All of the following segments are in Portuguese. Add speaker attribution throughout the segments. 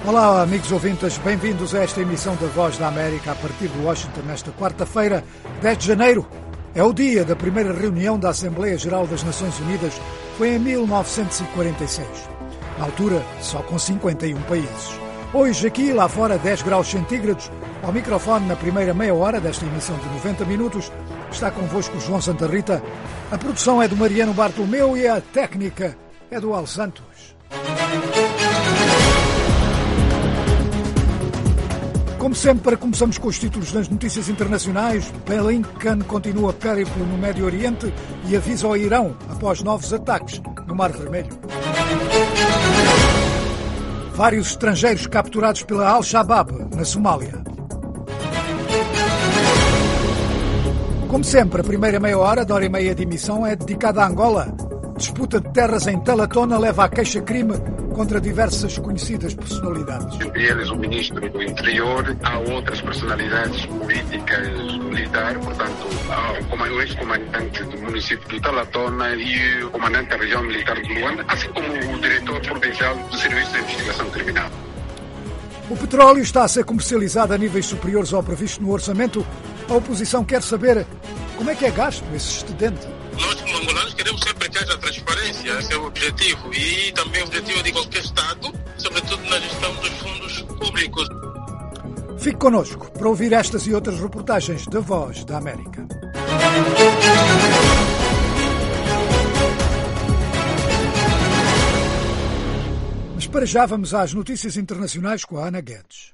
Speaker 1: Olá, amigos ouvintes, bem-vindos a esta emissão da Voz da América a partir de Washington nesta quarta-feira, 10 de janeiro. É o dia da primeira reunião da Assembleia Geral das Nações Unidas, foi em 1946. Na altura, só com 51 países. Hoje, aqui e lá fora, 10 graus centígrados. Ao microfone, na primeira meia hora desta emissão de 90 minutos, está convosco João Santa Rita. A produção é do Mariano Bartolomeu e a técnica é do Al Santos. Como sempre, começamos com os títulos das notícias internacionais. Blinken continua périplo no Médio Oriente e avisa ao Irão após novos ataques no Mar Vermelho. Vários estrangeiros capturados pela Al-Shabaab na Somália. Como sempre, a primeira meia hora da hora e meia de emissão é dedicada a Angola. Disputa de terras em Talatona leva à queixa-crime contra diversas conhecidas personalidades.
Speaker 2: Entre eles o ministro do Interior, há outras personalidades políticas, militar, portanto, há o ex-comandante do município de Talatona e o comandante da região militar de Luanda, assim como o diretor provincial do Serviço de Investigação Criminal.
Speaker 1: O petróleo está a ser comercializado a níveis superiores ao previsto no orçamento. A oposição quer saber como é que é gasto esse excedente.
Speaker 3: Nós, como angolanos, queremos sempre que haja transparência, esse é o objetivo. E também o objetivo de qualquer Estado, sobretudo na gestão dos fundos públicos.
Speaker 1: Fique connosco para ouvir estas e outras reportagens da Voz da América. Mas para já vamos às notícias internacionais com a Ana Guedes.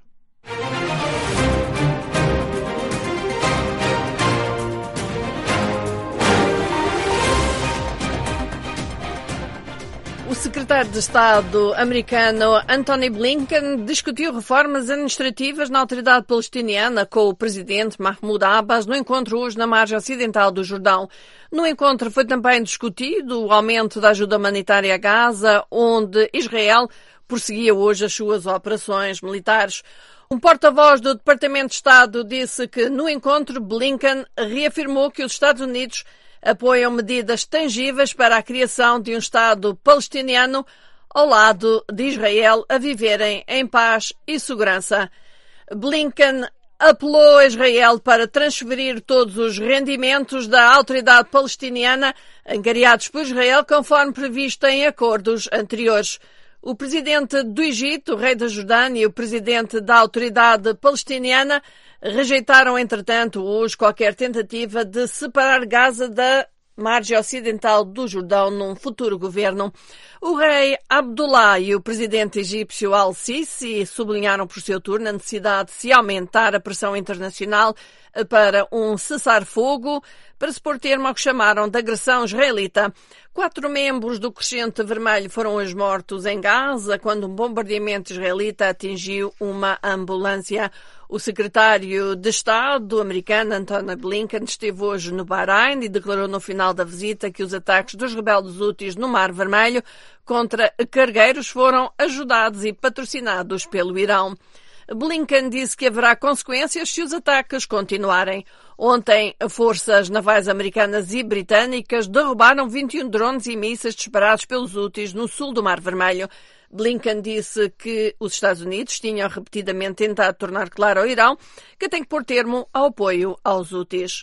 Speaker 4: O secretário de Estado americano Antony Blinken discutiu reformas administrativas na autoridade palestiniana com o presidente Mahmoud Abbas no encontro hoje na margem ocidental do Jordão. No encontro foi também discutido o aumento da ajuda humanitária a Gaza, onde Israel prosseguia hoje as suas operações militares. Um porta-voz do Departamento de Estado disse que no encontro Blinken reafirmou que os Estados Unidos apoiam medidas tangíveis para a criação de um Estado palestiniano ao lado de Israel a viverem em paz e segurança. Blinken apelou a Israel para transferir todos os rendimentos da autoridade palestiniana angariados por Israel conforme previsto em acordos anteriores. O presidente do Egito, o rei da Jordânia e o presidente da autoridade palestiniana rejeitaram, entretanto, hoje qualquer tentativa de separar Gaza da margem ocidental do Jordão num futuro governo. O rei Abdullah e o presidente egípcio Al-Sisi sublinharam por seu turno a necessidade de se aumentar a pressão internacional para um cessar-fogo, para se pôr termo ao que chamaram de agressão israelita. 4 membros do Crescente Vermelho foram hoje mortos em Gaza quando um bombardeamento israelita atingiu uma ambulância. O secretário de Estado americano, Antony Blinken, esteve hoje no Bahrein e declarou no final da visita que os ataques dos rebeldes houthis no Mar Vermelho contra cargueiros foram ajudados e patrocinados pelo Irão. Blinken disse que haverá consequências se os ataques continuarem. Ontem, forças navais americanas e britânicas derrubaram 21 drones e mísseis disparados pelos houthis no sul do Mar Vermelho. Blinken disse que os Estados Unidos tinham repetidamente tentado tornar claro ao Irão que tem que pôr termo ao apoio aos houthis.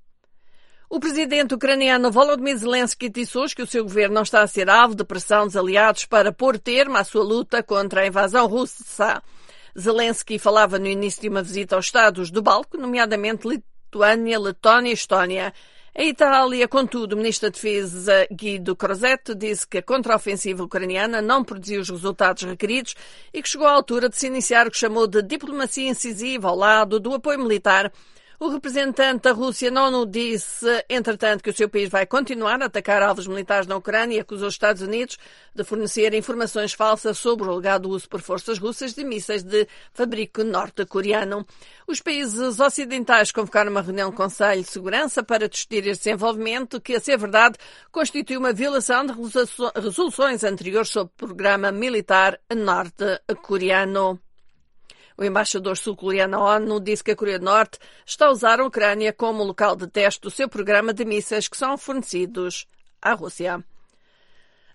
Speaker 4: O presidente ucraniano Volodymyr Zelensky disse hoje que o seu governo não está a ser alvo de pressão dos aliados para pôr termo à sua luta contra a invasão russa. Zelensky falava no início de uma visita aos Estados do Báltico, nomeadamente Lituânia, Letónia e Estónia. A Itália, contudo, o ministro da Defesa Guido Crosetto disse que a contraofensiva ucraniana não produziu os resultados requeridos e que chegou à altura de se iniciar o que chamou de diplomacia incisiva ao lado do apoio militar. O representante da Rússia na ONU disse, entretanto, que o seu país vai continuar a atacar alvos militares na Ucrânia e acusou os Estados Unidos de fornecer informações falsas sobre o alegado uso por forças russas de mísseis de fabrico norte-coreano. Os países ocidentais convocaram uma reunião do Conselho de Segurança para discutir este desenvolvimento que, a ser verdade, constitui uma violação de resoluções anteriores sobre o programa militar norte-coreano. O embaixador sul-coreano à ONU disse que a Coreia do Norte está a usar a Ucrânia como local de teste do seu programa de mísseis que são fornecidos à Rússia.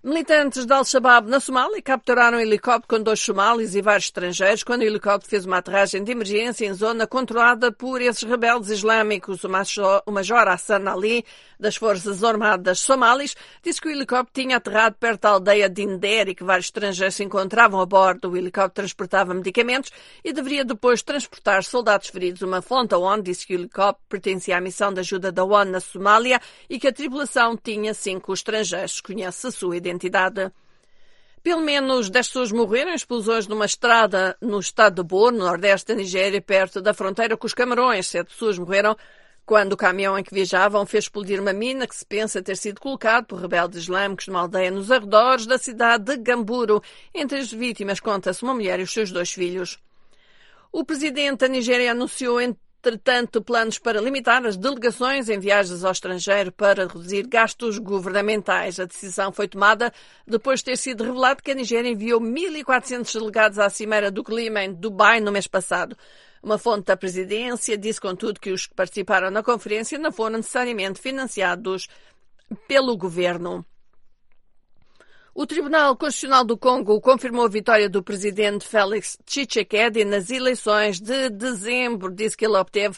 Speaker 4: Militantes de Al-Shabaab na Somália capturaram um helicóptero com 2 somalis e vários estrangeiros quando o helicóptero fez uma aterragem de emergência em zona controlada por esses rebeldes islâmicos. O Major Hassan Ali, das Forças Armadas Somalis, disse que o helicóptero tinha aterrado perto da aldeia de Inder e que vários estrangeiros se encontravam a bordo. O helicóptero transportava medicamentos e deveria depois transportar soldados feridos. Uma fonte da ONU disse que o helicóptero pertencia à missão de ajuda da ONU na Somália e que a tripulação tinha 5 estrangeiros. Conhece a sua identidade. Pelo menos 10 pessoas morreram em explosões numa estrada no estado de Borno, no nordeste da Nigéria, perto da fronteira com os Camarões. 7 pessoas morreram quando o caminhão em que viajavam fez explodir uma mina que se pensa ter sido colocado por rebeldes islâmicos numa aldeia nos arredores da cidade de Gamburo. Entre as vítimas conta-se uma mulher e os seus 2 filhos. O presidente da Nigéria anunciou, entretanto, planos para limitar as delegações em viagens ao estrangeiro para reduzir gastos governamentais. A decisão foi tomada depois de ter sido revelado que a Nigéria enviou 1.400 delegados à Cimeira do Clima em Dubai no mês passado. Uma fonte da presidência disse, contudo, que os que participaram na conferência não foram necessariamente financiados pelo governo. O Tribunal Constitucional do Congo confirmou a vitória do presidente Félix Tshisekedi nas eleições de dezembro. Disse que ele obteve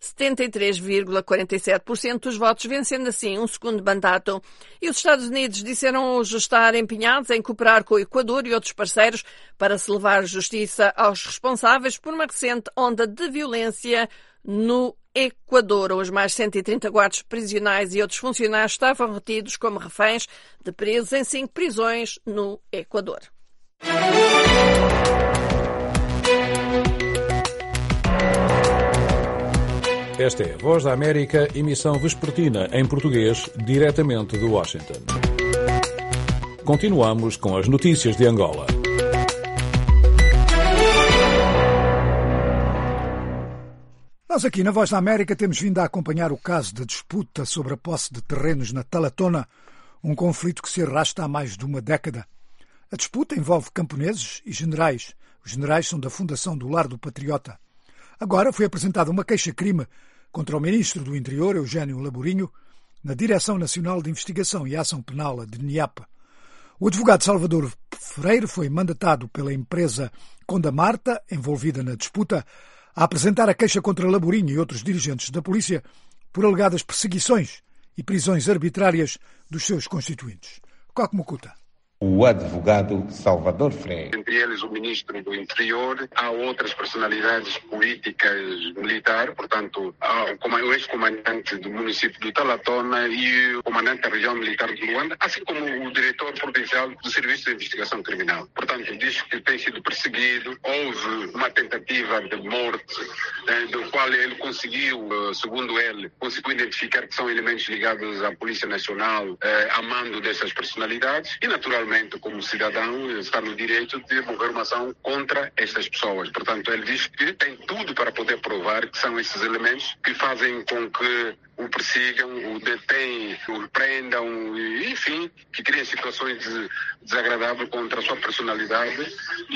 Speaker 4: 73,47% dos votos, vencendo assim um segundo mandato. E os Estados Unidos disseram hoje estar empenhados em cooperar com o Equador e outros parceiros para se levar justiça aos responsáveis por uma recente onda de violência no Equador. Hoje, mais 130 guardas prisionais e outros funcionários estavam retidos como reféns de presos em 5 prisões no Equador.
Speaker 5: Esta é a Voz da América, emissão vespertina em português, diretamente de Washington. Continuamos com as notícias de Angola.
Speaker 1: Nós aqui na Voz da América temos vindo a acompanhar o caso da disputa sobre a posse de terrenos na Talatona, um conflito que se arrasta há mais de uma década. A disputa envolve camponeses e generais. Os generais são da Fundação do Lar do Patriota. Agora foi apresentada uma queixa-crime contra o ministro do Interior, Eugênio Laborinho, na Direção Nacional de Investigação e Ação Penal, a DNIAP. O advogado Salvador Freire foi mandatado pela empresa Condamarta, envolvida na disputa, a apresentar a queixa contra Laborinho e outros dirigentes da polícia por alegadas perseguições e prisões arbitrárias dos seus constituintes. Coque Mucuta.
Speaker 6: O advogado Salvador Freire.
Speaker 2: Entre eles o ministro do Interior, há outras personalidades políticas militares, portanto, o ex-comandante do município de Talatona e o comandante da região militar de Luanda, assim como o diretor provincial do Serviço de Investigação Criminal. Portanto, diz que tem sido perseguido, houve uma tentativa de morte, do qual ele conseguiu, segundo ele, conseguiu identificar que são elementos ligados à Polícia Nacional, a mando dessas personalidades, e naturalmente, como cidadão, está no direito de mover uma ação contra estas pessoas. Portanto, ele diz que tem tudo para poder provar que são esses elementos que fazem com que o persigam, o detêm, o prendam, enfim, que criem situações desagradáveis contra a sua personalidade.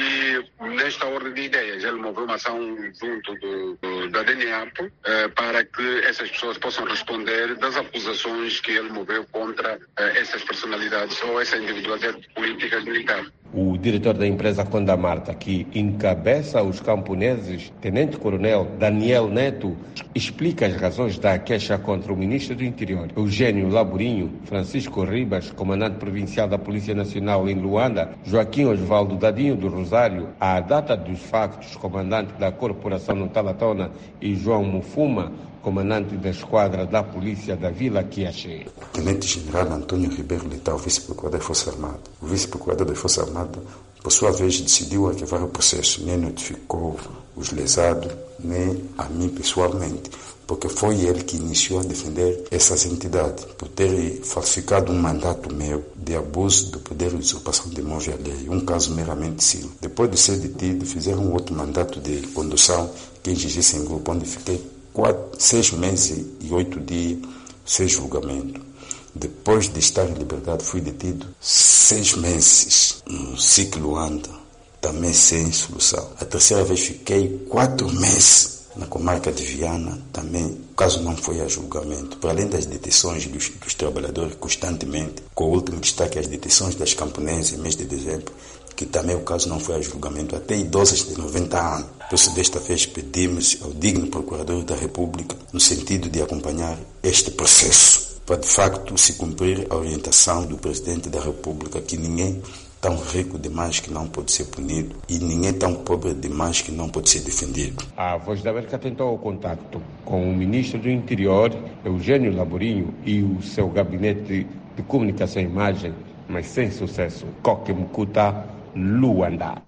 Speaker 2: E nesta ordem de ideias, ele moveu uma ação junto da DNIAP para que essas pessoas possam responder das acusações que ele moveu contra essas personalidades ou essa individualidade políticas militares.
Speaker 6: O diretor da empresa Condamarta, que encabeça os camponeses, Tenente-Coronel Daniel Neto, explica as razões da queixa contra o ministro do Interior, Eugênio Laborinho, Francisco Ribas, comandante provincial da Polícia Nacional em Luanda, Joaquim Osvaldo Dadinho do Rosário, à data dos factos, comandante da Corporação no Talatona, e João Mufuma, comandante da esquadra da Polícia da Vila Quiaché.
Speaker 7: Tenente-General Antônio Ribeiro Leitão, vice-procurador da Força Armada. O vice-procurador da Força Armada, por sua vez, decidiu arquivar o processo, nem notificou os lesados, nem a mim pessoalmente, porque foi ele que iniciou a defender essas entidades, por ter falsificado um mandato meu de abuso do poder e usurpação de imóvel alheio, um caso meramente civil. Depois de ser detido, fizeram um outro mandato de condução que exigisse em grupo, onde fiquei 6 meses e 8 dias sem julgamento. Depois de estar em liberdade, fui detido 6 meses no ciclo Luanda, também sem solução. A terceira vez fiquei 4 meses Na comarca de Viana, também o caso não foi a julgamento. Para além das detenções dos trabalhadores constantemente, com o último destaque as detenções das camponesas em mês de dezembro, que também o caso não foi a julgamento, até idosas de 90 anos. Por isso, desta vez, pedimos ao digno Procurador da República no sentido de acompanhar este processo, para de facto se cumprir a orientação do Presidente da República, que ninguém tão rico demais que não pode ser punido e ninguém tão pobre demais que não pode ser defendido.
Speaker 6: A Voz da América tentou o contato com o Ministro do Interior, Eugênio Laburinho, e o seu gabinete de comunicação e imagem, mas sem sucesso. Coque Mukuta, Luanda.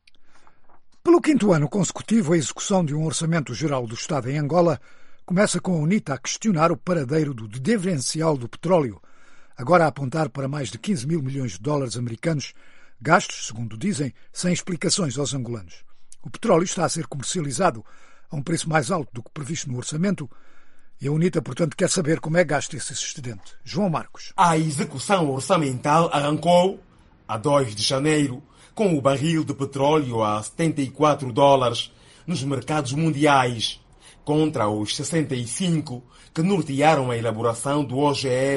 Speaker 1: Pelo 5º ano consecutivo, a execução de um orçamento geral do Estado em Angola começa com a UNITA a questionar o paradeiro do diferencial do petróleo, agora a apontar para mais de 15 mil milhões de dólares americanos, gastos, segundo dizem, sem explicações aos angolanos. O petróleo está a ser comercializado a um preço mais alto do que previsto no orçamento e a UNITA, portanto, quer saber como é gasto esse excedente. João Marcos.
Speaker 8: A execução orçamental arrancou a 2 de janeiro com o barril de petróleo a $74 nos mercados mundiais, contra os 65 que nortearam a elaboração do OGE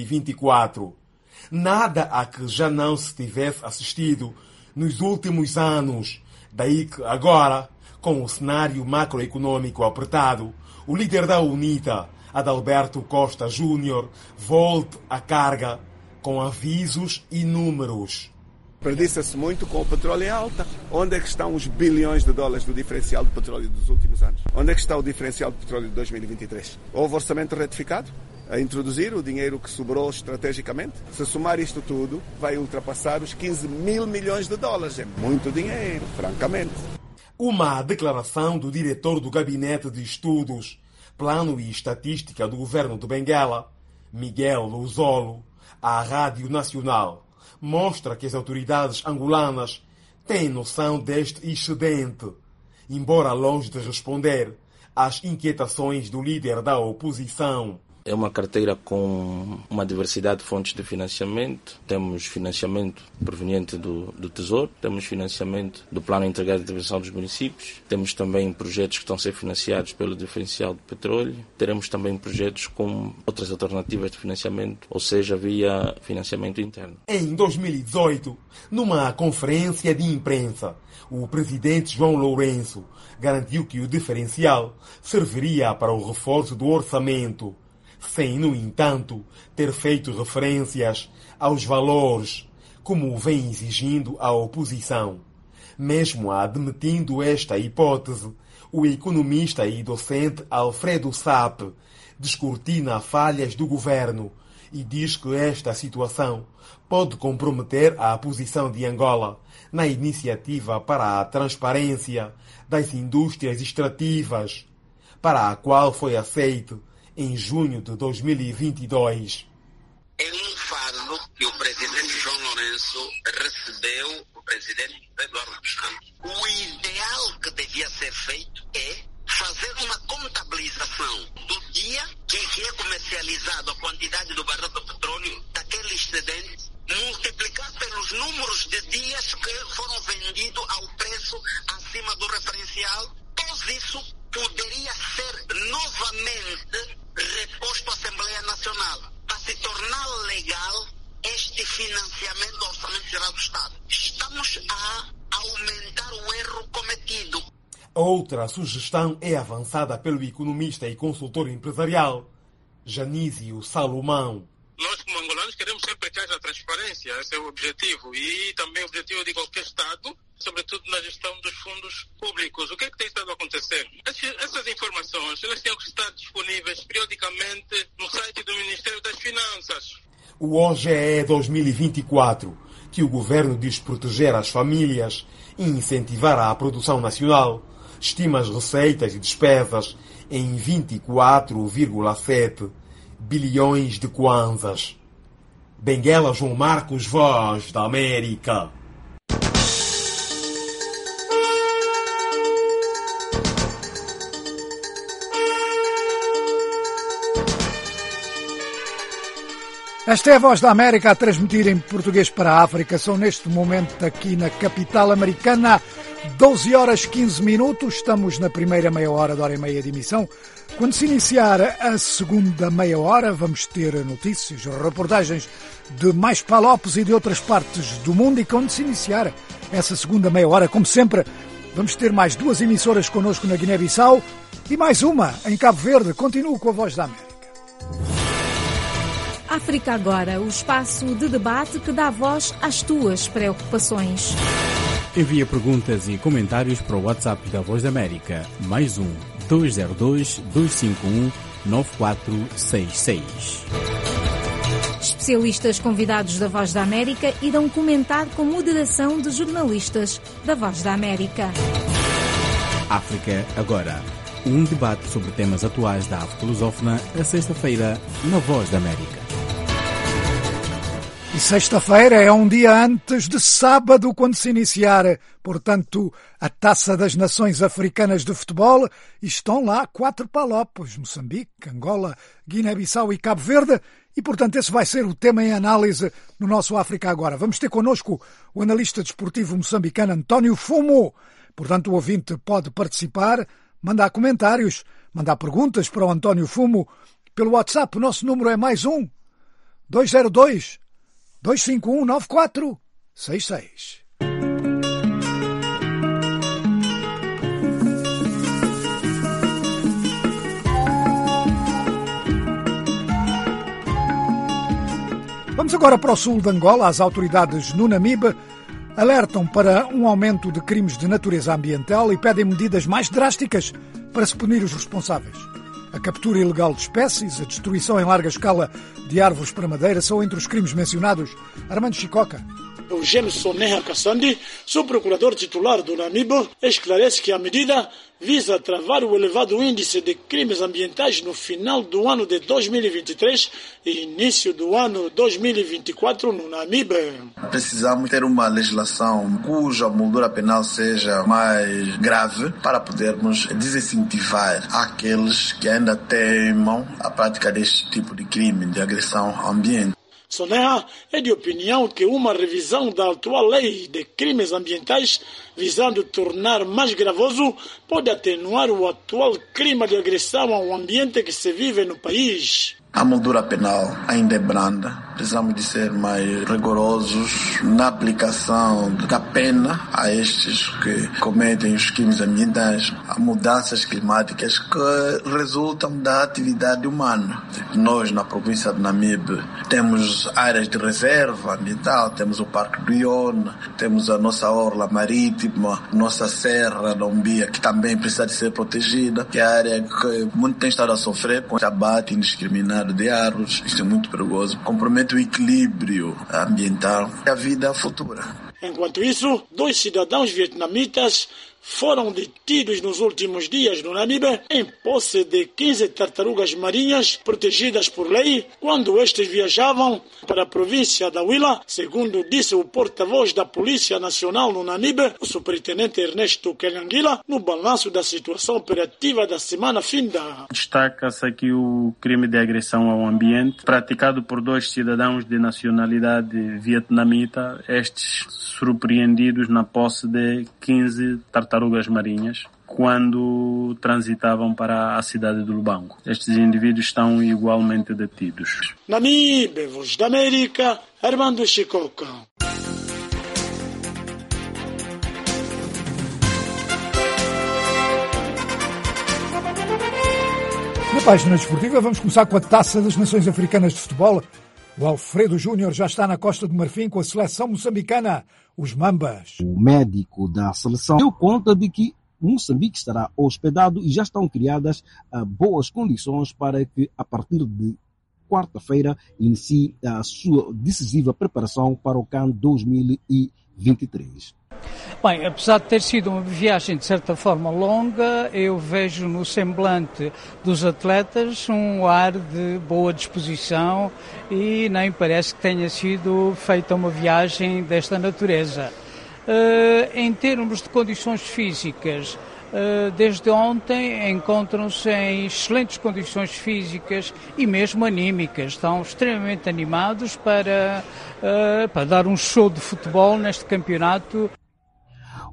Speaker 8: 2024. Nada a que já não se tivesse assistido nos últimos anos. Daí que agora, com o cenário macroeconômico apertado, o líder da UNITA, Adalberto Costa Júnior, volte à carga com avisos e números.
Speaker 9: Perdiça-se muito com o petróleo em alta. Onde é que estão os bilhões de dólares do diferencial do petróleo dos últimos anos? Onde é que está o diferencial do petróleo de 2023? Houve orçamento retificado a introduzir o dinheiro que sobrou estrategicamente? Se somar isto tudo, vai ultrapassar os 15 mil milhões de dólares. É muito dinheiro, francamente.
Speaker 8: Uma declaração do diretor do Gabinete de Estudos, Plano e Estatística do Governo de Benguela, Miguel Luzolo, à Rádio Nacional, mostra que as autoridades angolanas têm noção deste excedente, embora longe de responder às inquietações do líder da oposição.
Speaker 10: É uma carteira com uma diversidade de fontes de financiamento. Temos financiamento proveniente do Tesouro, temos financiamento do Plano Integrado de Intervenção dos Municípios, temos também projetos que estão a ser financiados pelo diferencial do petróleo, teremos também projetos com outras alternativas de financiamento, ou seja, via financiamento interno.
Speaker 8: Em 2018, numa conferência de imprensa, o presidente João Lourenço garantiu que o diferencial serviria para o reforço do orçamento, sem, no entanto, ter feito referências aos valores, como vem exigindo a oposição. Mesmo admitindo esta hipótese, o economista e docente Alfredo Sapp descortina falhas do governo e diz que esta situação pode comprometer a posição de Angola na iniciativa para a transparência das indústrias extrativas, para a qual foi aceito em junho de 2022.
Speaker 3: É um fardo que o presidente João Lourenço recebeu o presidente Eduardo dos Santos. O ideal que devia ser feito é fazer uma contabilização do dia que é comercializado a quantidade do barril de petróleo, daquele excedente, multiplicar pelos números de dias que foram vendidos ao preço acima do referencial. Todo isso poderia ser novamente reposto à Assembleia Nacional para se tornar legal este financiamento do Orçamento Geral do Estado. Estamos a aumentar o erro cometido.
Speaker 8: Outra sugestão é avançada pelo economista e consultor empresarial Janísio Salomão.
Speaker 3: Nós, como angolanos, queremos sempre que haja transparência, esse é o objetivo, e também o objetivo de qualquer Estado, sobretudo na gestão dos fundos públicos. O que é que tem estado a acontecer? Essas informações, elas têm que estar disponíveis periodicamente no site do Ministério das Finanças.
Speaker 8: O OGE 2024, que o governo diz proteger as famílias e incentivar a produção nacional, estima as receitas e despesas em 24,7 bilhões de kwanzas. Benguela, João Marcos, Voz da América.
Speaker 1: Esta é a Voz da América a transmitir em português para a África. São neste momento aqui na capital americana 12h15, estamos na primeira meia hora de hora e meia de emissão. Quando se iniciar a segunda meia hora, vamos ter notícias, reportagens de mais Palopes e de outras partes do mundo. E quando se iniciar essa segunda meia hora, como sempre, vamos ter mais duas emissoras connosco na Guiné-Bissau e mais uma em Cabo Verde. Continuo com a Voz da América.
Speaker 11: África Agora, o espaço de debate que dá voz às tuas preocupações.
Speaker 12: Envia perguntas e comentários para o WhatsApp da Voz da América, mais 202-251-9466.
Speaker 11: Especialistas convidados da Voz da América irão comentar com moderação de jornalistas da Voz da América.
Speaker 12: África Agora, um debate sobre temas atuais da África lusófona, a sexta-feira, na Voz da América.
Speaker 1: E sexta-feira é um dia antes de sábado, quando se iniciar, portanto, a Taça das Nações Africanas de Futebol. E estão lá 4 Palopes, Moçambique, Angola, Guiné-Bissau e Cabo Verde. E, portanto, esse vai ser o tema em análise no nosso África Agora. Vamos ter connosco o analista desportivo moçambicano António Fumo. Portanto, o ouvinte pode participar, mandar comentários, mandar perguntas para o António Fumo pelo WhatsApp. O nosso número é mais 202-251-9466. Vamos agora para o sul de Angola. As autoridades no Namibe alertam para um aumento de crimes de natureza ambiental e pedem medidas mais drásticas para se punir os responsáveis. A captura ilegal de espécies, a destruição em larga escala de árvores para madeira são entre os crimes mencionados. Armando Chicoca.
Speaker 13: Eugênio Soneha Kassandi, subprocurador titular do Namibe, esclarece que a medida visa travar o elevado índice de crimes ambientais no final do ano de 2023 e início do ano 2024 no Namibe.
Speaker 14: Precisamos ter uma legislação cuja moldura penal seja mais grave para podermos desincentivar aqueles que ainda teimam a prática deste tipo de crime de agressão ao ambiente.
Speaker 13: Soneha é de opinião que uma revisão da atual lei de crimes ambientais visando tornar mais gravoso pode atenuar o atual clima de agressão ao ambiente que se vive no país.
Speaker 14: A moldura penal ainda é branda. Precisamos de ser mais rigorosos na aplicação da pena a estes que cometem os crimes ambientais. Há mudanças climáticas que resultam da atividade humana. Nós, na província de Namibe, temos áreas de reserva ambiental, temos o Parque do Iona, temos a nossa orla marítima, nossa Serra da Umbia, que também precisa de ser protegida, que é a área que muito tem estado a sofrer com o abate indiscriminado de árvores. Isto é muito perigoso. Compromete o equilíbrio ambiental e a vida futura.
Speaker 13: Enquanto isso, 2 cidadãos vietnamitas foram detidos nos últimos dias no Namibe em posse de 15 tartarugas marinhas protegidas por lei quando estes viajavam para a província da Huila, segundo disse o porta-voz da Polícia Nacional no Namibe, o superintendente Ernesto Kelangila, no balanço da situação operativa da semana finda.
Speaker 15: Destaca-se aqui o crime de agressão ao ambiente praticado por 2 cidadãos de nacionalidade vietnamita, estes surpreendidos na posse de 15 tartarugas marinhas quando transitavam para a cidade de Lubango. Estes indivíduos estão igualmente detidos.
Speaker 13: Namibe, Voz da América, Armando Chicoca.
Speaker 1: Na página desportiva vamos começar com a Taça das Nações Africanas de Futebol. O Alfredo Júnior já está na Costa do Marfim com a seleção moçambicana, os Mambas.
Speaker 16: O médico da seleção deu conta de que Moçambique estará hospedado e já estão criadas boas condições para que, a partir de quarta-feira, inicie a sua decisiva preparação para o CAN 2023.
Speaker 17: Bem, apesar de ter sido uma viagem de certa forma longa, eu vejo no semblante dos atletas um ar de boa disposição e nem parece que tenha sido feita uma viagem desta natureza. Em termos de condições físicas, desde ontem encontram-se em excelentes condições físicas e mesmo anímicas. Estão extremamente animados para dar um show de futebol neste campeonato.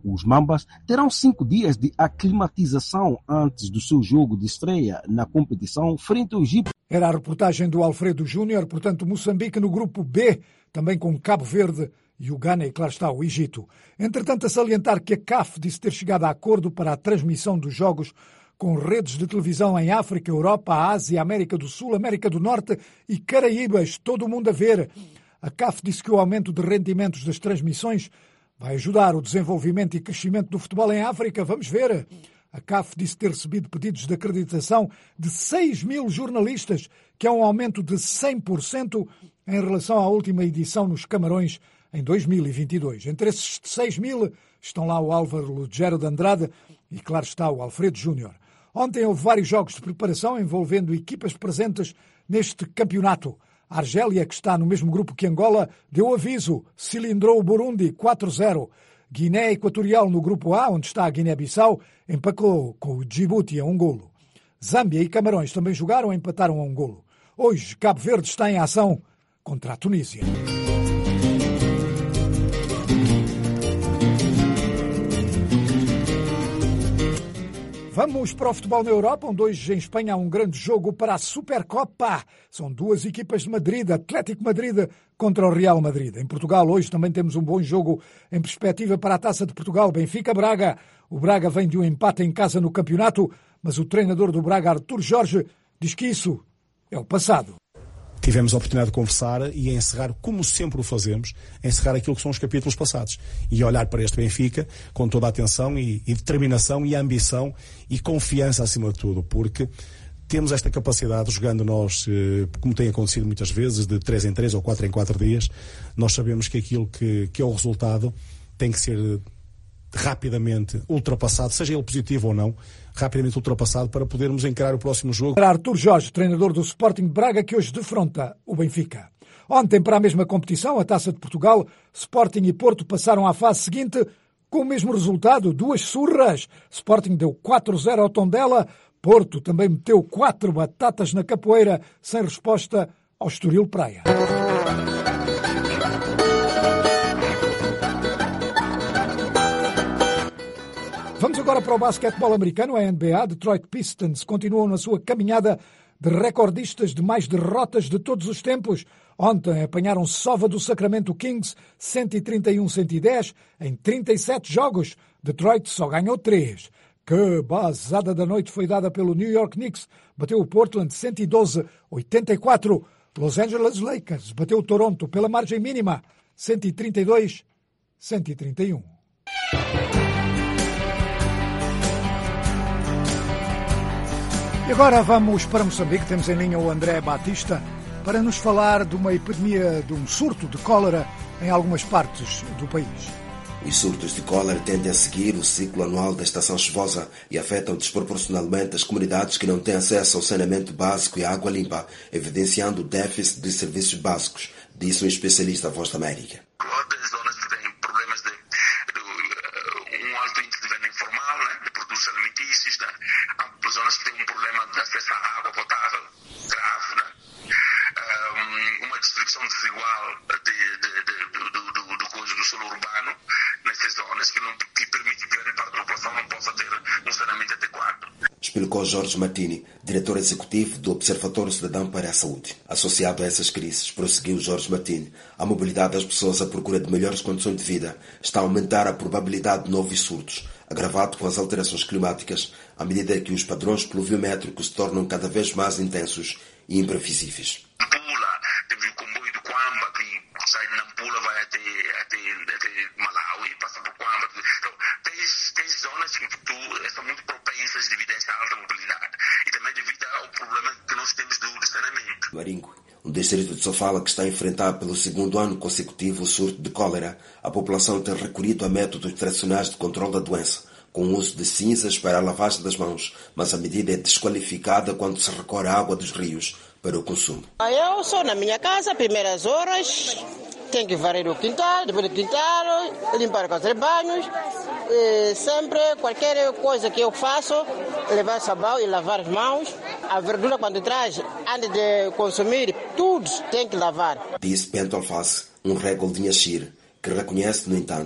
Speaker 16: Os Mambas terão 5 dias de aclimatização antes do seu jogo de estreia na competição frente ao Egito.
Speaker 1: Era a reportagem do Alfredo Júnior, portanto Moçambique no grupo B, também com Cabo Verde e o Ghana e, claro está, o Egito. Entretanto, a salientar que a CAF disse ter chegado a acordo para a transmissão dos jogos com redes de televisão em África, Europa, Ásia, América do Sul, América do Norte e Caraíbas, todo o mundo a ver. A CAF disse que o aumento de rendimentos das transmissões vai ajudar o desenvolvimento e crescimento do futebol em África. Vamos ver. A CAF disse ter recebido pedidos de acreditação de 6.000 jornalistas, que é um aumento de 100% em relação à última edição nos Camarões em 2022. Entre esses 6.000 estão lá o Álvaro Lugero de Andrade e, claro está, o Alfredo Júnior. Ontem houve vários jogos de preparação envolvendo equipas presentes neste campeonato. A Argélia, que está no mesmo grupo que Angola, deu aviso, cilindrou o Burundi 4-0. Guiné Equatorial no grupo A, onde está a Guiné-Bissau, empatou com o Djibouti a 1-golo. Zâmbia e Camarões também jogaram e empataram a 1-golo. Hoje, Cabo Verde está em ação contra a Tunísia. Vamos para o futebol na Europa, onde hoje em Espanha há um grande jogo para a Supercopa. São duas equipas de Madrid, Atlético Madrid contra o Real Madrid. Em Portugal, hoje também temos um bom jogo em perspectiva para a Taça de Portugal, Benfica-Braga. O Braga vem de um empate em casa no campeonato, mas o treinador do Braga, Artur Jorge, diz que isso é o passado.
Speaker 18: Tivemos a oportunidade de conversar e encerrar, como sempre o fazemos, encerrar aquilo que são os capítulos passados. E olhar para este Benfica com toda a atenção e determinação e ambição e confiança acima de tudo, porque temos esta capacidade, jogando nós, como tem acontecido muitas vezes, de 3 em 3 ou 4 em 4 dias, nós sabemos que aquilo que é o resultado tem que ser rapidamente ultrapassado, seja ele positivo ou não, rapidamente ultrapassado para podermos encarar o próximo jogo.
Speaker 1: Para Artur Jorge, treinador do Sporting de Braga, que hoje defronta o Benfica. Ontem, para a mesma competição, a Taça de Portugal, Sporting e Porto passaram à fase seguinte com o mesmo resultado, 2 surras. Sporting deu 4-0 ao Tondela, Porto também meteu 4 batatas na capoeira, sem resposta ao Estoril Praia. Vamos agora para o basquetebol americano, a NBA. Detroit Pistons continuam na sua caminhada de recordistas de mais derrotas de todos os tempos. Ontem apanharam sova do Sacramento Kings 131-110 em 37 jogos. Detroit só ganhou 3. Que basada da noite foi dada pelo New York Knicks. Bateu o Portland 112-84. Los Angeles Lakers bateu o Toronto pela margem mínima 132-131. E agora vamos para Moçambique. Temos em linha o André Batista para nos falar de uma epidemia, de um surto de cólera em algumas partes do país.
Speaker 19: Os surtos de cólera tendem a seguir o ciclo anual da estação chuvosa e afetam desproporcionalmente as comunidades que não têm acesso ao saneamento básico e à água limpa, evidenciando o déficit de serviços básicos, disse um especialista da Voz da América.
Speaker 3: Outras zonas que têm problemas de um alto índice de venda informal, de produtos alimentícios, há zonas que têm um problema de acesso à água potável grave, uma distribuição desigual do solo urbano nessas zonas que permite que grande parte da população não possa ter um saneamento adequado.
Speaker 19: Explicou Jorge Martini, diretor executivo do Observatório Cidadão para a Saúde. Associado a essas crises, prosseguiu Jorge Martini, a mobilidade das pessoas à procura de melhores condições de vida está a aumentar a probabilidade de novos surtos, agravado com as alterações climáticas, à medida que os padrões pluviométricos se tornam cada vez mais intensos e imprevisíveis.
Speaker 3: Nampula, temos o comboio do Quamba, que sai de Nampula, vai até Malawi, passa por Quamba. Então, tem zonas que são muito propensas devido a esta alta mobilidade e também devido ao problema que nós temos do saneamento.
Speaker 19: Maringo, um distrito de Sofala que está a enfrentar pelo segundo ano consecutivo o surto de cólera, a população tem recorrido a métodos tradicionais de controle da doença, com o uso de cinzas para a lavagem das mãos, mas a medida é desqualificada quando se recorre à água dos rios para o consumo.
Speaker 20: Eu sou na minha casa, primeiras horas, tenho que varrer o quintal, depois do quintal, limpar os banhos, sempre qualquer coisa que eu faço, levar sabão e lavar as mãos. A verdura quando traz, antes de consumir, tudo tem que lavar.
Speaker 19: Disse Bento Alface, um régol de Nhaxir, que reconhece, no entanto,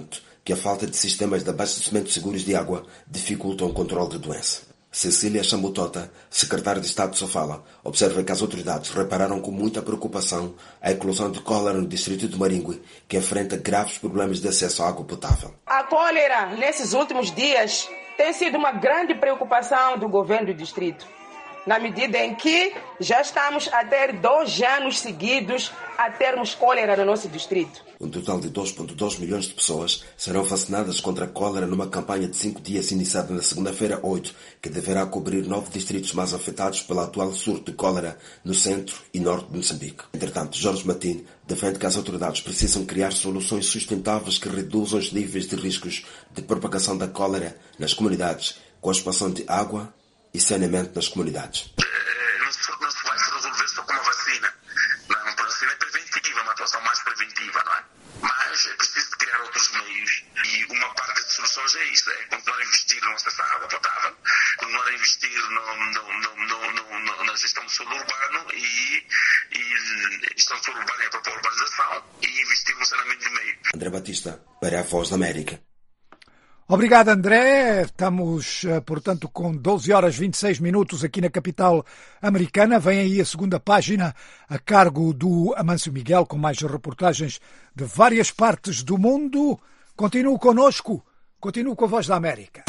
Speaker 19: que a falta de sistemas de abastecimento seguros de água dificultam o controle da doença. Cecília Chambutota, secretária de Estado de Sofala, observa que as autoridades repararam com muita preocupação a eclosão de cólera no distrito de Maringue, que enfrenta graves problemas de acesso à água potável.
Speaker 21: A cólera, nesses últimos dias, tem sido uma grande preocupação do governo do distrito, na medida em que já estamos a ter 2 anos seguidos a termos cólera no nosso distrito.
Speaker 19: Um total de 2,2 milhões de pessoas serão vacinadas contra a cólera numa campanha de 5 dias iniciada na segunda-feira 8, que deverá cobrir 9 distritos mais afetados pela atual surto de cólera no centro e norte de Moçambique. Entretanto, Jorge Martins defende que as autoridades precisam criar soluções sustentáveis que reduzam os níveis de riscos de propagação da cólera nas comunidades, com a expansão de água e saneamento nas comunidades.
Speaker 3: Não se vai se resolver só com uma vacina. Uma vacina é preventiva, uma atuação mais preventiva, não é? Mas é preciso criar outros meios e uma parte das soluções é isso, é continuar a investir na nossa água potável, continuar a investir na gestão do solo urbano e gestão do solo urbano e a própria urbanização e investir no saneamento de meio.
Speaker 19: André Batista, para a Voz da América.
Speaker 1: Obrigado, André. Estamos, portanto, com 12 horas 26 minutos aqui na capital americana. Vem aí a segunda página a cargo do Amâncio Miguel, com mais reportagens de várias partes do mundo. Continue connosco. Continue com a Voz da América.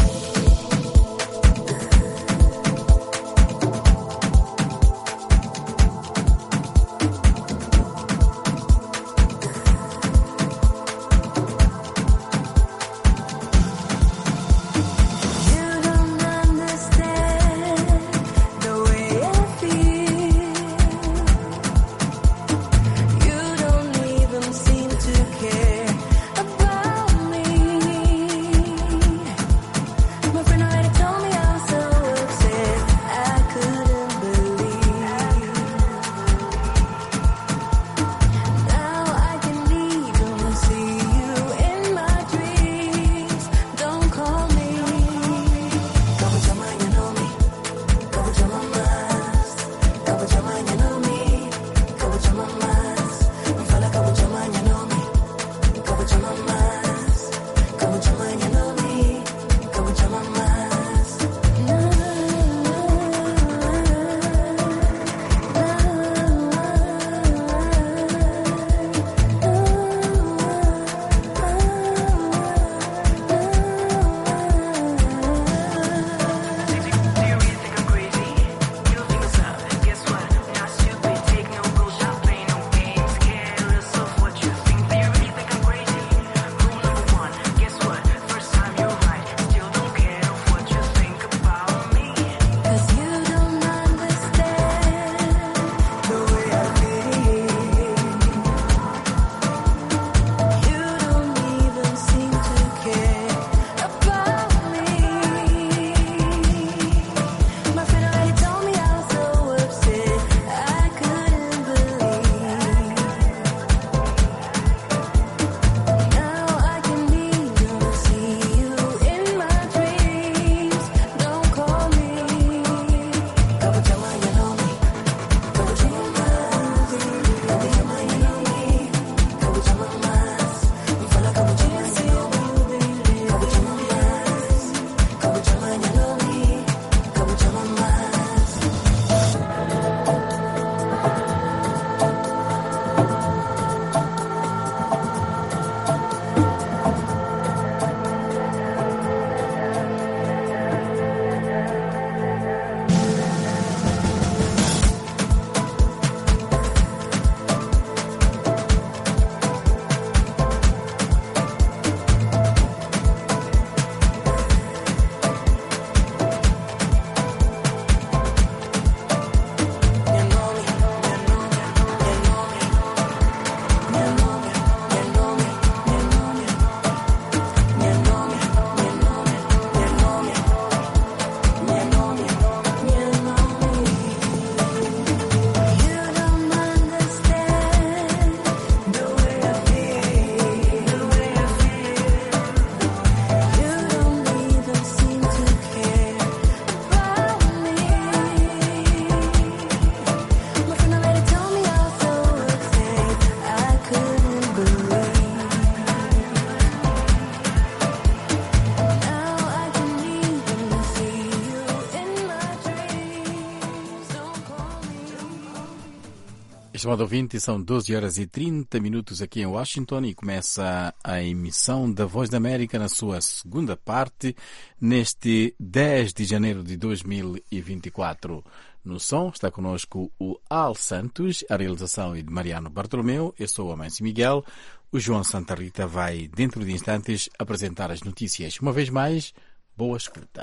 Speaker 12: Estimado ouvinte, são 12 horas e 30 minutos aqui em Washington e começa a emissão da Voz da América na sua segunda parte, neste 10 de janeiro de 2024. No som está conosco o Al Santos, a realização é de Mariano Bartolomeu, eu sou o Amancio Miguel. O João Santa Rita vai, dentro de instantes, apresentar as notícias. Uma vez mais, boa escuta.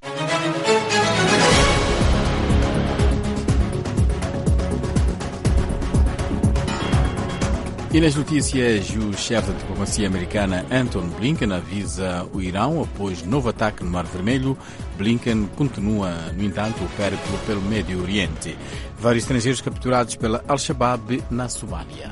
Speaker 12: E nas notícias, o chefe da diplomacia americana Antony Blinken avisa o Irão após novo ataque no Mar Vermelho. Blinken continua, no entanto, o périplo pelo Médio Oriente. Vários estrangeiros capturados pela Al-Shabaab na Somália.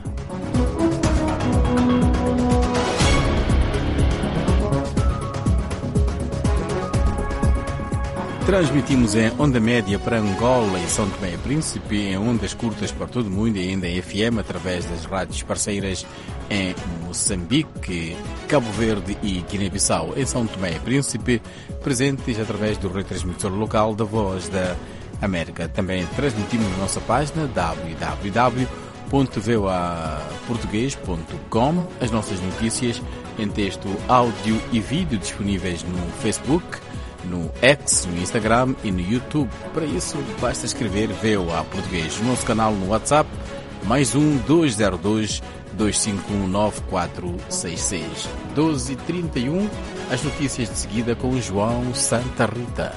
Speaker 12: Transmitimos em onda média para Angola e São Tomé e Príncipe, em ondas curtas para todo o mundo e ainda em FM através das rádios parceiras em Moçambique, Cabo Verde e Guiné-Bissau. Em São Tomé e Príncipe, presentes através do retransmissor local da Voz da América. Também transmitimos na nossa página www.voaportugues.com as nossas notícias em texto, áudio e vídeo disponíveis no Facebook, no X, no Instagram e no YouTube. Para isso, basta escrever VOA Português. O nosso canal no WhatsApp, +1 202 251 9466. 12h31, as notícias de seguida com o João Santa Rita.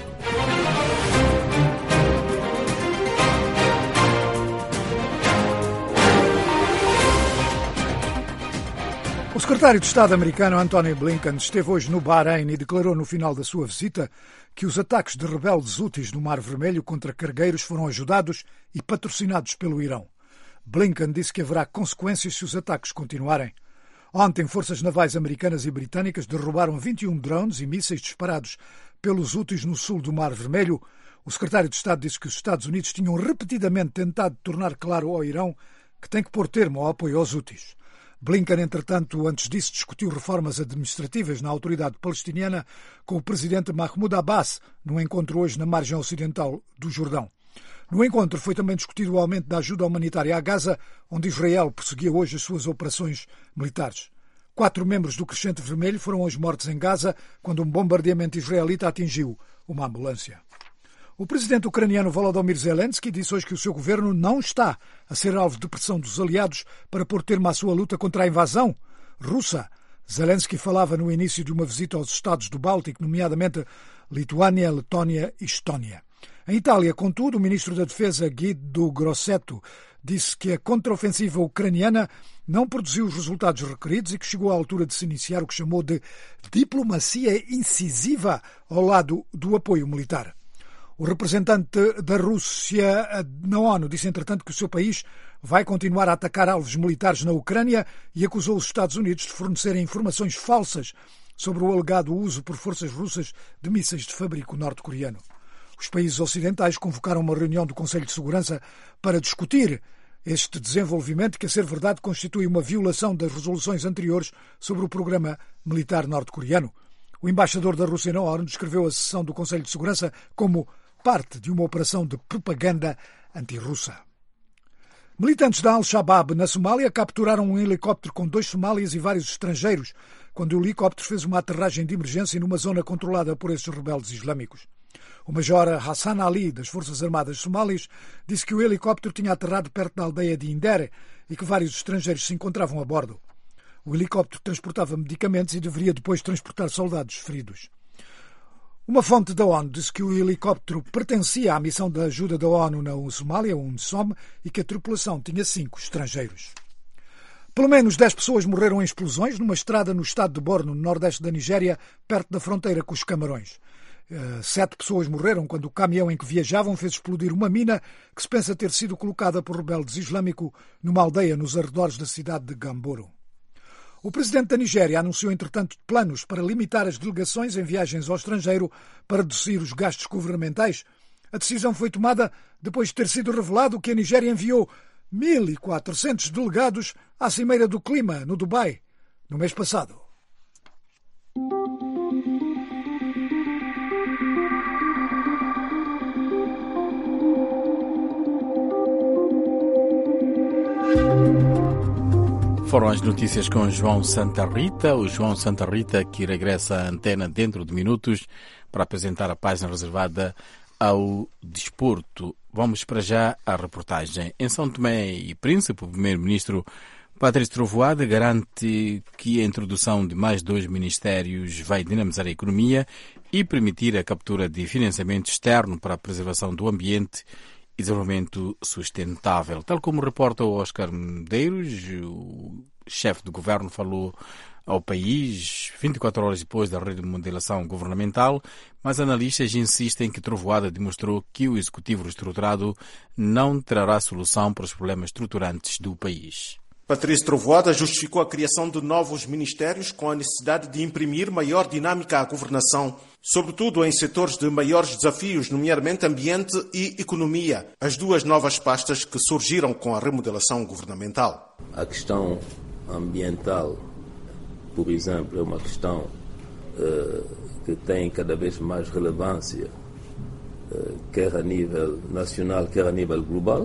Speaker 1: O secretário de Estado americano Antony Blinken esteve hoje no Bahrein e declarou no final da sua visita que os ataques de rebeldes úteis no Mar Vermelho contra cargueiros foram ajudados e patrocinados pelo Irão. Blinken disse que haverá consequências se os ataques continuarem. Ontem, forças navais americanas e britânicas derrubaram 21 drones e mísseis disparados pelos úteis no sul do Mar Vermelho. O secretário de Estado disse que os Estados Unidos tinham repetidamente tentado tornar claro ao Irão que tem que pôr termo ao apoio aos úteis. Blinken, entretanto, antes disso, discutiu reformas administrativas na autoridade palestiniana com o presidente Mahmoud Abbas, num encontro hoje na margem ocidental do Jordão. No encontro foi também discutido o aumento da ajuda humanitária a Gaza, onde Israel prosseguia hoje as suas operações militares. 4 membros do Crescente Vermelho foram hoje mortos em Gaza quando um bombardeamento israelita atingiu uma ambulância. O presidente ucraniano Volodymyr Zelensky disse hoje que o seu governo não está a ser alvo de pressão dos aliados para pôr termo à sua luta contra a invasão russa. Zelensky falava no início de uma visita aos Estados do Báltico, nomeadamente Lituânia, Letónia e Estónia. Em Itália, contudo, o ministro da Defesa, Guido Grossetto, disse que a contraofensiva ucraniana não produziu os resultados requeridos e que chegou à altura de se iniciar o que chamou de diplomacia incisiva ao lado do apoio militar. O representante da Rússia na ONU disse, entretanto, que o seu país vai continuar a atacar alvos militares na Ucrânia e acusou os Estados Unidos de fornecerem informações falsas sobre o alegado uso por forças russas de mísseis de fabrico norte-coreano. Os países ocidentais convocaram uma reunião do Conselho de Segurança para discutir este desenvolvimento que, a ser verdade, constitui uma violação das resoluções anteriores sobre o programa militar norte-coreano. O embaixador da Rússia na ONU descreveu a sessão do Conselho de Segurança como parte de uma operação de propaganda anti-russa. Militantes da Al-Shabaab na Somália capturaram um helicóptero com 2 somálias e vários estrangeiros quando o helicóptero fez uma aterragem de emergência numa zona controlada por esses rebeldes islâmicos. O major Hassan Ali, das Forças Armadas Somálias, disse que o helicóptero tinha aterrado perto da aldeia de Indere e que vários estrangeiros se encontravam a bordo. O helicóptero transportava medicamentos e deveria depois transportar soldados feridos. Uma fonte da ONU disse que o helicóptero pertencia à missão de ajuda da ONU na Somália, o UNSOM, e que a tripulação tinha 5 estrangeiros. Pelo menos 10 pessoas morreram em explosões numa estrada no estado de Borno, no nordeste da Nigéria, perto da fronteira com os Camarões. 7 pessoas morreram quando o caminhão em que viajavam fez explodir uma mina que se pensa ter sido colocada por rebeldes islâmicos numa aldeia nos arredores da cidade de Gamboro. O presidente da Nigéria anunciou, entretanto, planos para limitar as delegações em viagens ao estrangeiro para reduzir os gastos governamentais. A decisão foi tomada depois de ter sido revelado que a Nigéria enviou 1.400 delegados à Cimeira do Clima, no Dubai, no mês passado.
Speaker 12: Foram as notícias com João Santa Rita. O João Santa Rita que regressa à antena dentro de minutos para apresentar a página reservada ao desporto. Vamos para já à reportagem. Em São Tomé e Príncipe, o primeiro-ministro Patrício Trovoada garante que a introdução de mais 2 ministérios vai dinamizar a economia e permitir a captura de financiamento externo para a preservação do ambiente e desenvolvimento sustentável. Tal como reporta o Oscar Medeiros, o chefe do governo falou ao país 24 horas depois da remodelação governamental, mas analistas insistem que Trovoada demonstrou que o executivo reestruturado não trará solução para os problemas estruturantes do país.
Speaker 4: Patrício Trovoada justificou a criação de novos ministérios com a necessidade de imprimir maior dinâmica à governação, sobretudo em setores de maiores desafios, nomeadamente ambiente e economia, as 2 novas pastas que surgiram com a remodelação governamental.
Speaker 22: A questão ambiental, por exemplo, é uma questão que tem cada vez mais relevância, quer a nível nacional, quer a nível global.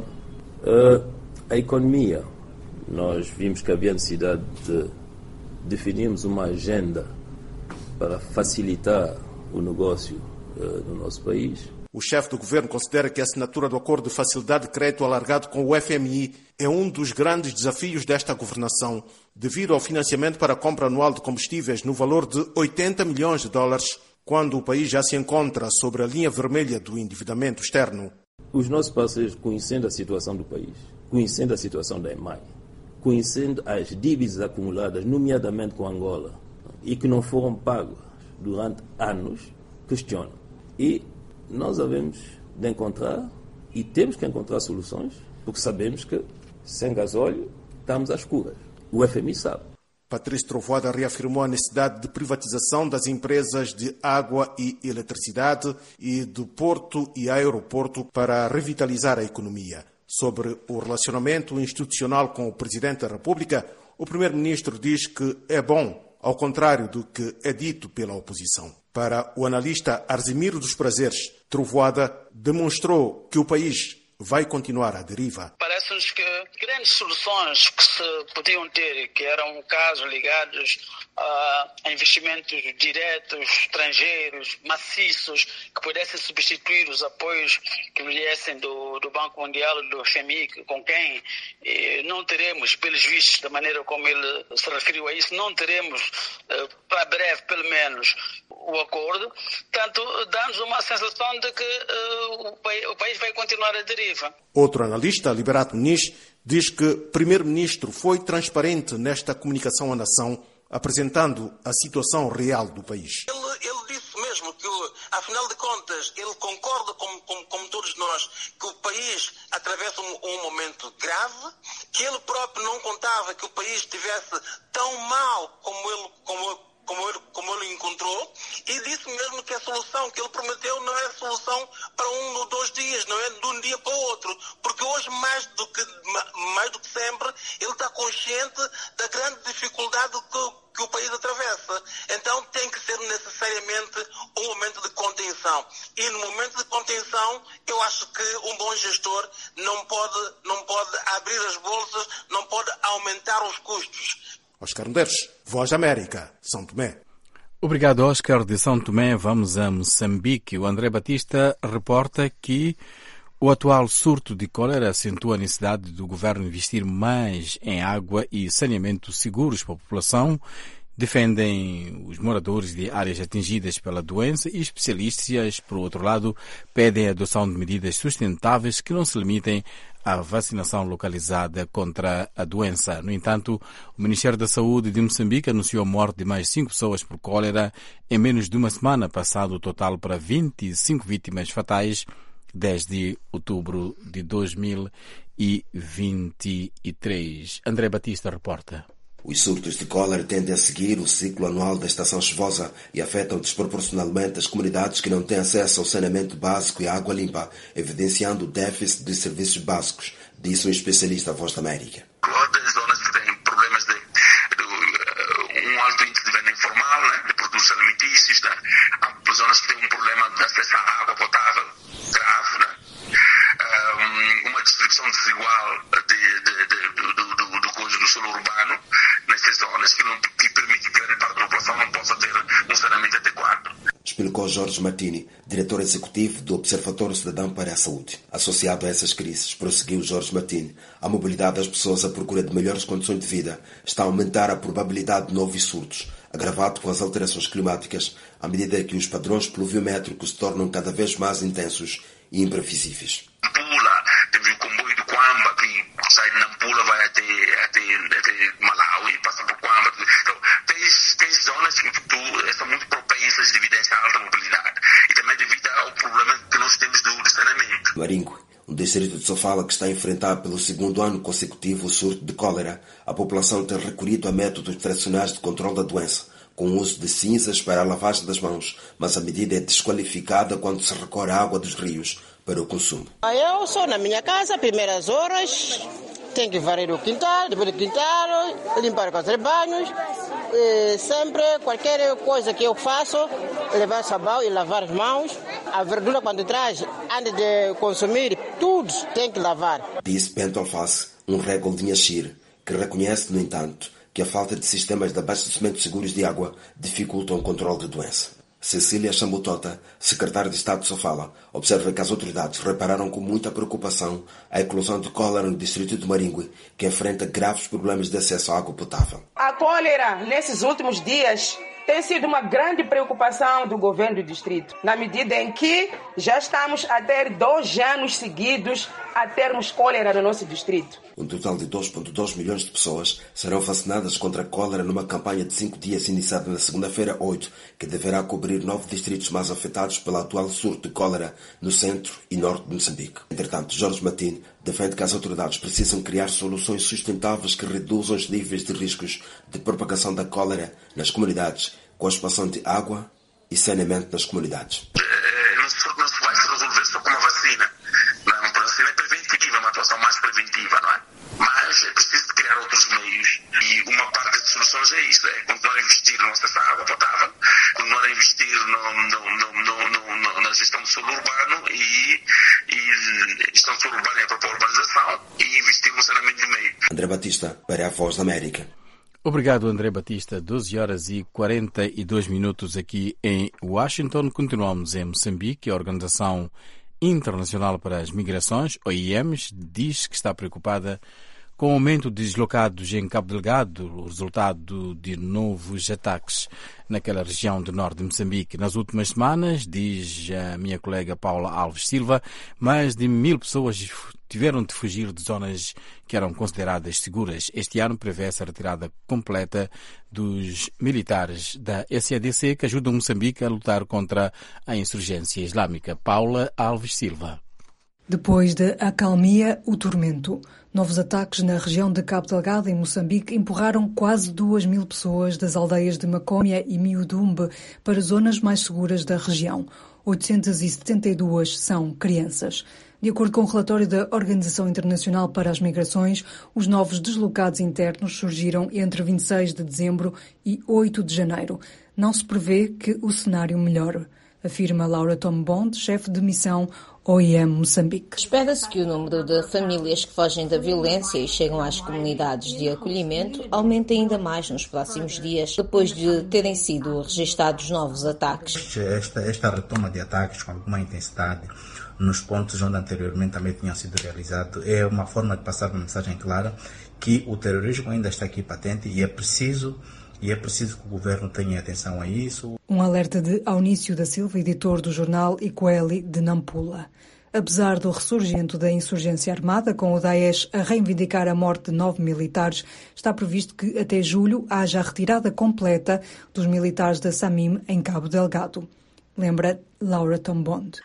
Speaker 22: A economia, nós vimos que havia necessidade de definirmos uma agenda para facilitar o negócio no nosso país.
Speaker 4: O chefe do governo considera que a assinatura do acordo de facilidade de crédito alargado com o FMI é um dos grandes desafios desta governação, devido ao financiamento para a compra anual de combustíveis no valor de $80 milhões, quando o país já se encontra sobre a linha vermelha do endividamento externo.
Speaker 22: Os nossos parceiros, conhecendo a situação do país, conhecendo a situação da EMAI, conhecendo as dívidas acumuladas, nomeadamente com Angola, e que não foram pagas durante anos, questionam. E nós havemos de encontrar, e temos que encontrar soluções, porque sabemos que sem gasóleo estamos às escuras. O FMI sabe.
Speaker 4: Patrício Trovoada reafirmou a necessidade de privatização das empresas de água e eletricidade e do porto e aeroporto para revitalizar a economia. Sobre o relacionamento institucional com o Presidente da República, o Primeiro-Ministro diz que é bom, ao contrário do que é dito pela oposição. Para o analista Arzimiro dos Prazeres, Trovoada demonstrou que o país vai continuar à deriva.
Speaker 23: Parece-nos que grandes soluções que se podiam ter, que eram casos ligados a investimentos diretos, estrangeiros, maciços, que pudessem substituir os apoios que viessem do Banco Mundial, do FMI, com quem não teremos, pelos vistos, da maneira como ele se referiu a isso, não teremos, para breve pelo menos, o acordo. Portanto, dá-nos uma sensação de que o país vai continuar a deriva.
Speaker 4: Outro analista, Liberato Muniz, diz que o Primeiro-Ministro foi transparente nesta comunicação à nação, apresentando a situação real do país.
Speaker 3: Ele disse mesmo que, afinal de contas, ele concorda como todos nós que o país atravessa um momento grave, que ele próprio não contava que o país estivesse tão mal como ele encontrou, e disse mesmo que a solução que ele prometeu não é solução para 1 ou 2 dias, não é de um dia para o outro, porque hoje, mais do que sempre, ele está consciente da grande dificuldade que o país atravessa. Então tem que ser necessariamente um momento de contenção. E no momento de contenção, eu acho que um bom gestor não pode abrir as bolsas, não pode aumentar os custos.
Speaker 4: Oscar Medeiros, Voz da América, São Tomé.
Speaker 12: Obrigado, Oscar. De São Tomé vamos a Moçambique. O André Batista reporta que o atual surto de cólera acentua a necessidade do governo investir mais em água e saneamento seguros para a população. Defendem os moradores de áreas atingidas pela doença e especialistas, por outro lado, pedem a adoção de medidas sustentáveis que não se limitem à vacinação localizada contra a doença. No entanto, o Ministério da Saúde de Moçambique anunciou a morte de mais 5 pessoas por cólera em menos de uma semana, passado o total para 25 vítimas fatais desde outubro de 2023. André Batista reporta.
Speaker 19: Os surtos de cólera tendem a seguir o ciclo anual da estação chuvosa e afetam desproporcionalmente as comunidades que não têm acesso ao saneamento básico e à água limpa, evidenciando o déficit de serviços básicos, disse um especialista à Voz da América.
Speaker 2: Outras zonas que têm problemas de um alto índice de venda informal, de produtos alimentícios, há zonas que têm um problema de acesso à água potável grave, uma distribuição desigual do solo urbano.
Speaker 19: explicou Jorge Martini, diretor executivo do Observatório Cidadão para a Saúde. Associado a essas crises, prosseguiu Jorge Martini, a mobilidade das pessoas à procura de melhores condições de vida está a aumentar a probabilidade de novos surtos, agravado com as alterações climáticas, à medida que os padrões pluviométricos se tornam cada vez mais intensos e imprevisíveis.
Speaker 3: Temos o comboio do Quamba, que sai de Nampula, vai até Malawi, passa por Quamba. Então, tem zonas que são muito propensas devido a essa alta mobilidade e também devido ao problema que nós temos do saneamento.
Speaker 19: Maringue, um distrito de Sofala que está a enfrentar pelo segundo ano consecutivo o surto de cólera, a população tem recorrido a métodos tradicionais de controle da doença, com o uso de cinzas para a lavagem das mãos, mas a medida é desqualificada quando se recorre à água dos rios para o consumo.
Speaker 20: Eu sou na minha casa, primeiras horas, tenho que varrer o quintal, depois do quintal, limpar com os rebanhos, sempre qualquer coisa que eu faço, levar sabão e lavar as mãos. A verdura quando traz, antes de consumir, tudo tem que lavar.
Speaker 19: Disse Bento Alface, um régol de Inhachir, que reconhece, no entanto, que a falta de sistemas de abastecimento seguros de água dificultam o controle da doença. Cecília Chambutota, secretária de Estado de Sofala, observa que as autoridades repararam com muita preocupação a eclosão de cólera no distrito de Maringue, que enfrenta graves problemas de acesso à água potável.
Speaker 21: A cólera, nesses últimos dias, tem sido uma grande preocupação do governo do distrito, na medida em que já estamos a ter 2 anos seguidos a termos cólera no nosso distrito.
Speaker 19: Um total de 2,2 milhões de pessoas serão vacinadas contra a cólera numa campanha de 5 dias iniciada na segunda-feira 8, que deverá cobrir 9 distritos mais afetados pelo atual surto de cólera no centro e norte de Moçambique. Entretanto, Jorge Martini defende que as autoridades precisam criar soluções sustentáveis que reduzam os níveis de riscos de propagação da cólera nas comunidades, com a expansão de água e saneamento nas comunidades.
Speaker 3: Não se vai se resolver só com uma vacina. A vacina é preventiva, é uma atuação mais preventiva, não é? Mas é preciso criar outros meios. E uma parte das soluções é isso, é continuar a investir na nossa água potável, continuar a investir na gestão do solo urbano e gestão do solo urbano é a própria urbanização e investir no saneamento de meio.
Speaker 19: André Batista, para a Voz da América.
Speaker 12: Obrigado, André Batista. 12 horas e 42 minutos aqui em Washington. Continuamos em Moçambique. A Organização Internacional para as Migrações, OIM, diz que está preocupada com o aumento de deslocados em Cabo Delgado, o resultado de novos ataques naquela região do norte de Moçambique. Nas últimas semanas, diz a minha colega Paula Alves Silva, mais de 1000 pessoas tiveram de fugir de zonas que eram consideradas seguras. Este ano prevê-se a retirada completa dos militares da SADC que ajudam Moçambique a lutar contra a insurgência islâmica. Paula Alves Silva.
Speaker 5: Depois da acalmia, o tormento. Novos ataques na região de Cabo Delgado, em Moçambique, empurraram quase 2000 pessoas das aldeias de Macómia e Miudumbe para zonas mais seguras da região. 872 são crianças. De acordo com o relatório da Organização Internacional para as Migrações, os novos deslocados internos surgiram entre 26 de dezembro e 8 de janeiro. Não se prevê que o cenário melhore, afirma Laura Tombond, chefe de missão OIM Moçambique.
Speaker 6: Espera-se que o número de famílias que fogem da violência e chegam às comunidades de acolhimento aumente ainda mais nos próximos dias, depois de terem sido registados novos ataques.
Speaker 7: Esta retoma de ataques com alguma intensidade nos pontos onde anteriormente também tinham sido realizados é uma forma de passar uma mensagem clara que o terrorismo ainda está aqui patente e é preciso que o governo tenha atenção a isso.
Speaker 5: Um alerta de Aunício da Silva, editor do jornal Ikweli de Nampula. Apesar do ressurgimento da insurgência armada, com o Daesh a reivindicar a morte de 9 militares, está previsto que até julho haja a retirada completa dos militares da SAMIM em Cabo Delgado. Lembra Laura Tombond.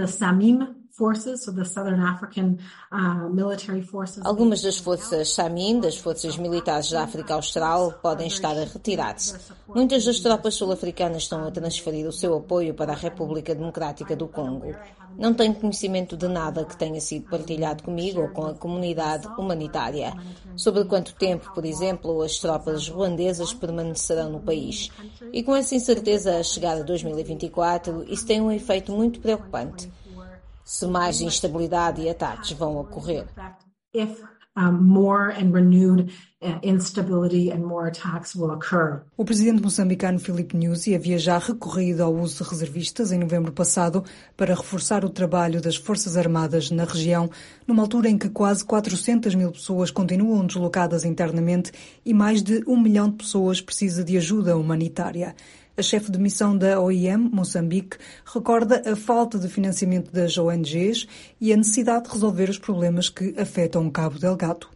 Speaker 6: Algumas das forças SAMIM, das forças militares da África Austral, podem estar a retirar-se. Muitas das tropas sul-africanas estão a transferir o seu apoio para a República Democrática do Congo. Não tenho conhecimento de nada que tenha sido partilhado comigo ou com a comunidade humanitária. Sobre quanto tempo, por exemplo, as tropas ruandesas permanecerão no país. E com essa incerteza a chegar a 2024, isso tem um efeito muito preocupante. Se mais instabilidade e ataques vão ocorrer.
Speaker 8: more and renewed instability and more attacks will occur.
Speaker 5: O presidente moçambicano Filipe Nyusi havia já recorrido ao uso de reservistas em novembro passado para reforçar o trabalho das Forças Armadas na região, numa altura em que quase 400 mil pessoas continuam deslocadas internamente e mais de 1 milhão de pessoas precisa de ajuda humanitária. A chefe de missão da OIM, Moçambique, recorda a falta de financiamento das ONGs e a necessidade de resolver os problemas que afetam Cabo Delgado.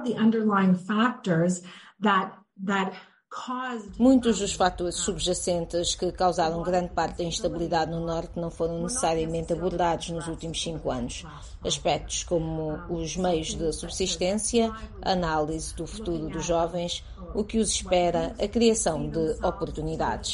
Speaker 6: Muitos dos fatores subjacentes que causaram grande parte da instabilidade no Norte não foram necessariamente abordados nos últimos 5 anos. Aspectos como os meios de subsistência, a análise do futuro dos jovens, o que os espera, a criação de oportunidades.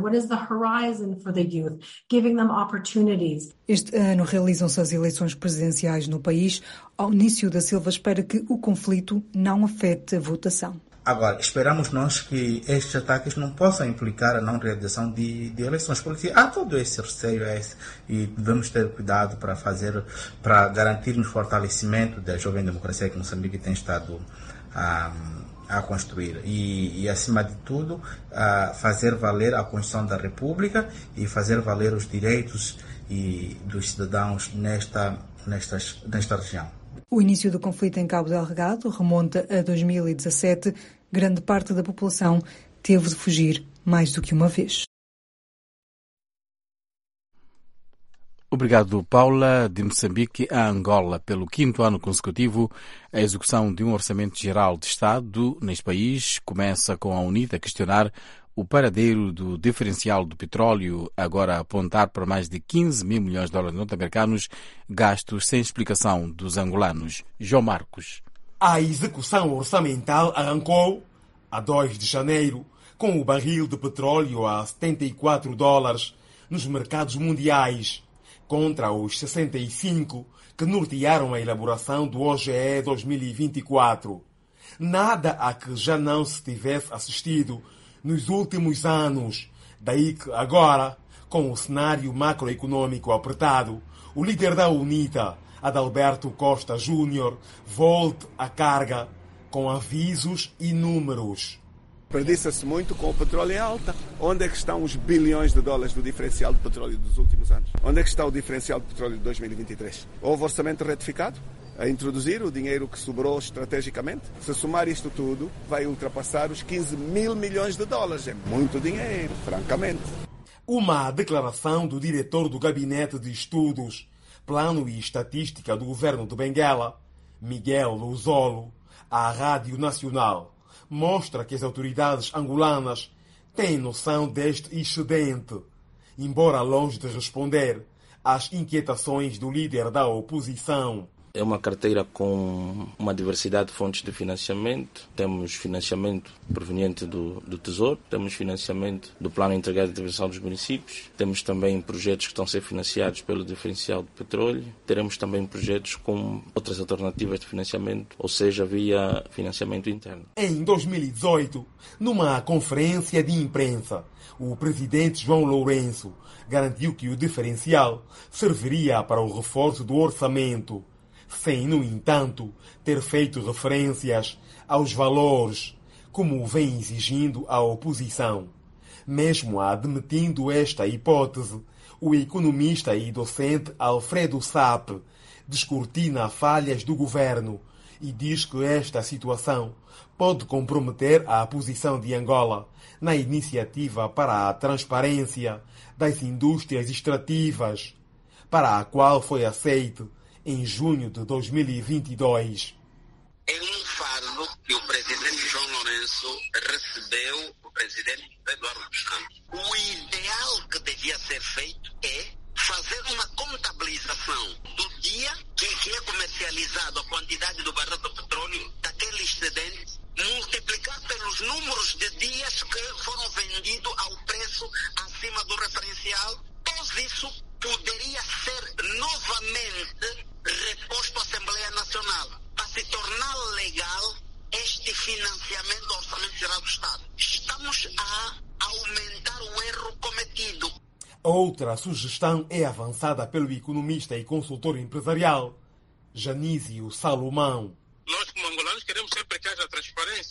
Speaker 5: Este ano realizam-se as eleições presidenciais no país. Aunício da Silva espera que o conflito não afete a votação.
Speaker 7: Agora, esperamos nós que estes ataques não possam implicar a não realização de eleições, porque há todo esse receio e devemos ter cuidado para garantirmos o fortalecimento da jovem democracia que Moçambique tem estado a construir e, acima de tudo, fazer valer a Constituição da República e fazer valer os direitos dos cidadãos nesta região.
Speaker 5: O início do conflito em Cabo Delgado remonta a 2017. Grande parte da população teve de fugir mais do que uma vez.
Speaker 12: Obrigado, Paula. De Moçambique a Angola, pelo 5º ano consecutivo, a execução de um orçamento geral de Estado neste país começa com a UNITA a questionar o paradeiro do diferencial do petróleo, agora a apontar para mais de 15 mil milhões de dólares norte-americanos, gastos sem explicação dos angolanos. João Marcos.
Speaker 9: A execução orçamental arrancou a 2 de janeiro, com o barril de petróleo a $74 nos mercados mundiais, contra os 65 que nortearam a elaboração do OGE 2024. Nada a que já não se tivesse assistido nos últimos anos. Daí que agora, com o cenário macroeconômico apertado, o líder da UNITA, Adalberto Costa Júnior, volte à carga com avisos e números.
Speaker 10: Prediça-se muito com o petróleo em alta. Onde é que estão os bilhões de dólares do diferencial de petróleo dos últimos anos? Onde é que está o diferencial de petróleo de 2023? Houve orçamento retificado a introduzir o dinheiro que sobrou estrategicamente? Se somar isto tudo, vai ultrapassar os 15 mil milhões de dólares. É muito dinheiro, francamente.
Speaker 9: Uma declaração do diretor do Gabinete de Estudos, Plano e Estatística do Governo de Benguela, Miguel Luzolo, à Rádio Nacional, mostra que as autoridades angolanas têm noção deste excedente, embora longe de responder às inquietações do líder da oposição.
Speaker 22: É uma carteira com uma diversidade de fontes de financiamento. Temos financiamento proveniente do Tesouro, temos financiamento do Plano Integrado de Intervenção dos Municípios, temos também projetos que estão a ser financiados pelo diferencial de petróleo, teremos também projetos com outras alternativas de financiamento, ou seja, via financiamento interno.
Speaker 9: Em 2018, numa conferência de imprensa, o presidente João Lourenço garantiu que o diferencial serviria para o reforço do orçamento, sem, no entanto, ter feito referências aos valores, como vem exigindo a oposição. Mesmo admitindo esta hipótese, o economista e docente Alfredo Sapp descortina falhas do governo e diz que esta situação pode comprometer a posição de Angola na iniciativa para a transparência das indústrias extrativas, para a qual foi aceite em junho de 2022.
Speaker 3: É um fardo que o presidente João Lourenço recebeu do presidente Eduardo Santos. O ideal que devia ser feito é fazer uma contabilização do dia que é comercializado a quantidade do barril de petróleo daquele excedente, multiplicar pelos números de dias que foram vendidos ao preço acima do referencial. Tudo isso poderia ser novamente reposto à Assembleia Nacional para se tornar legal este financiamento do Orçamento Geral do Estado. Estamos a aumentar o erro cometido.
Speaker 9: Outra sugestão é avançada pelo economista e consultor empresarial Janísio Salomão.
Speaker 3: Nós, como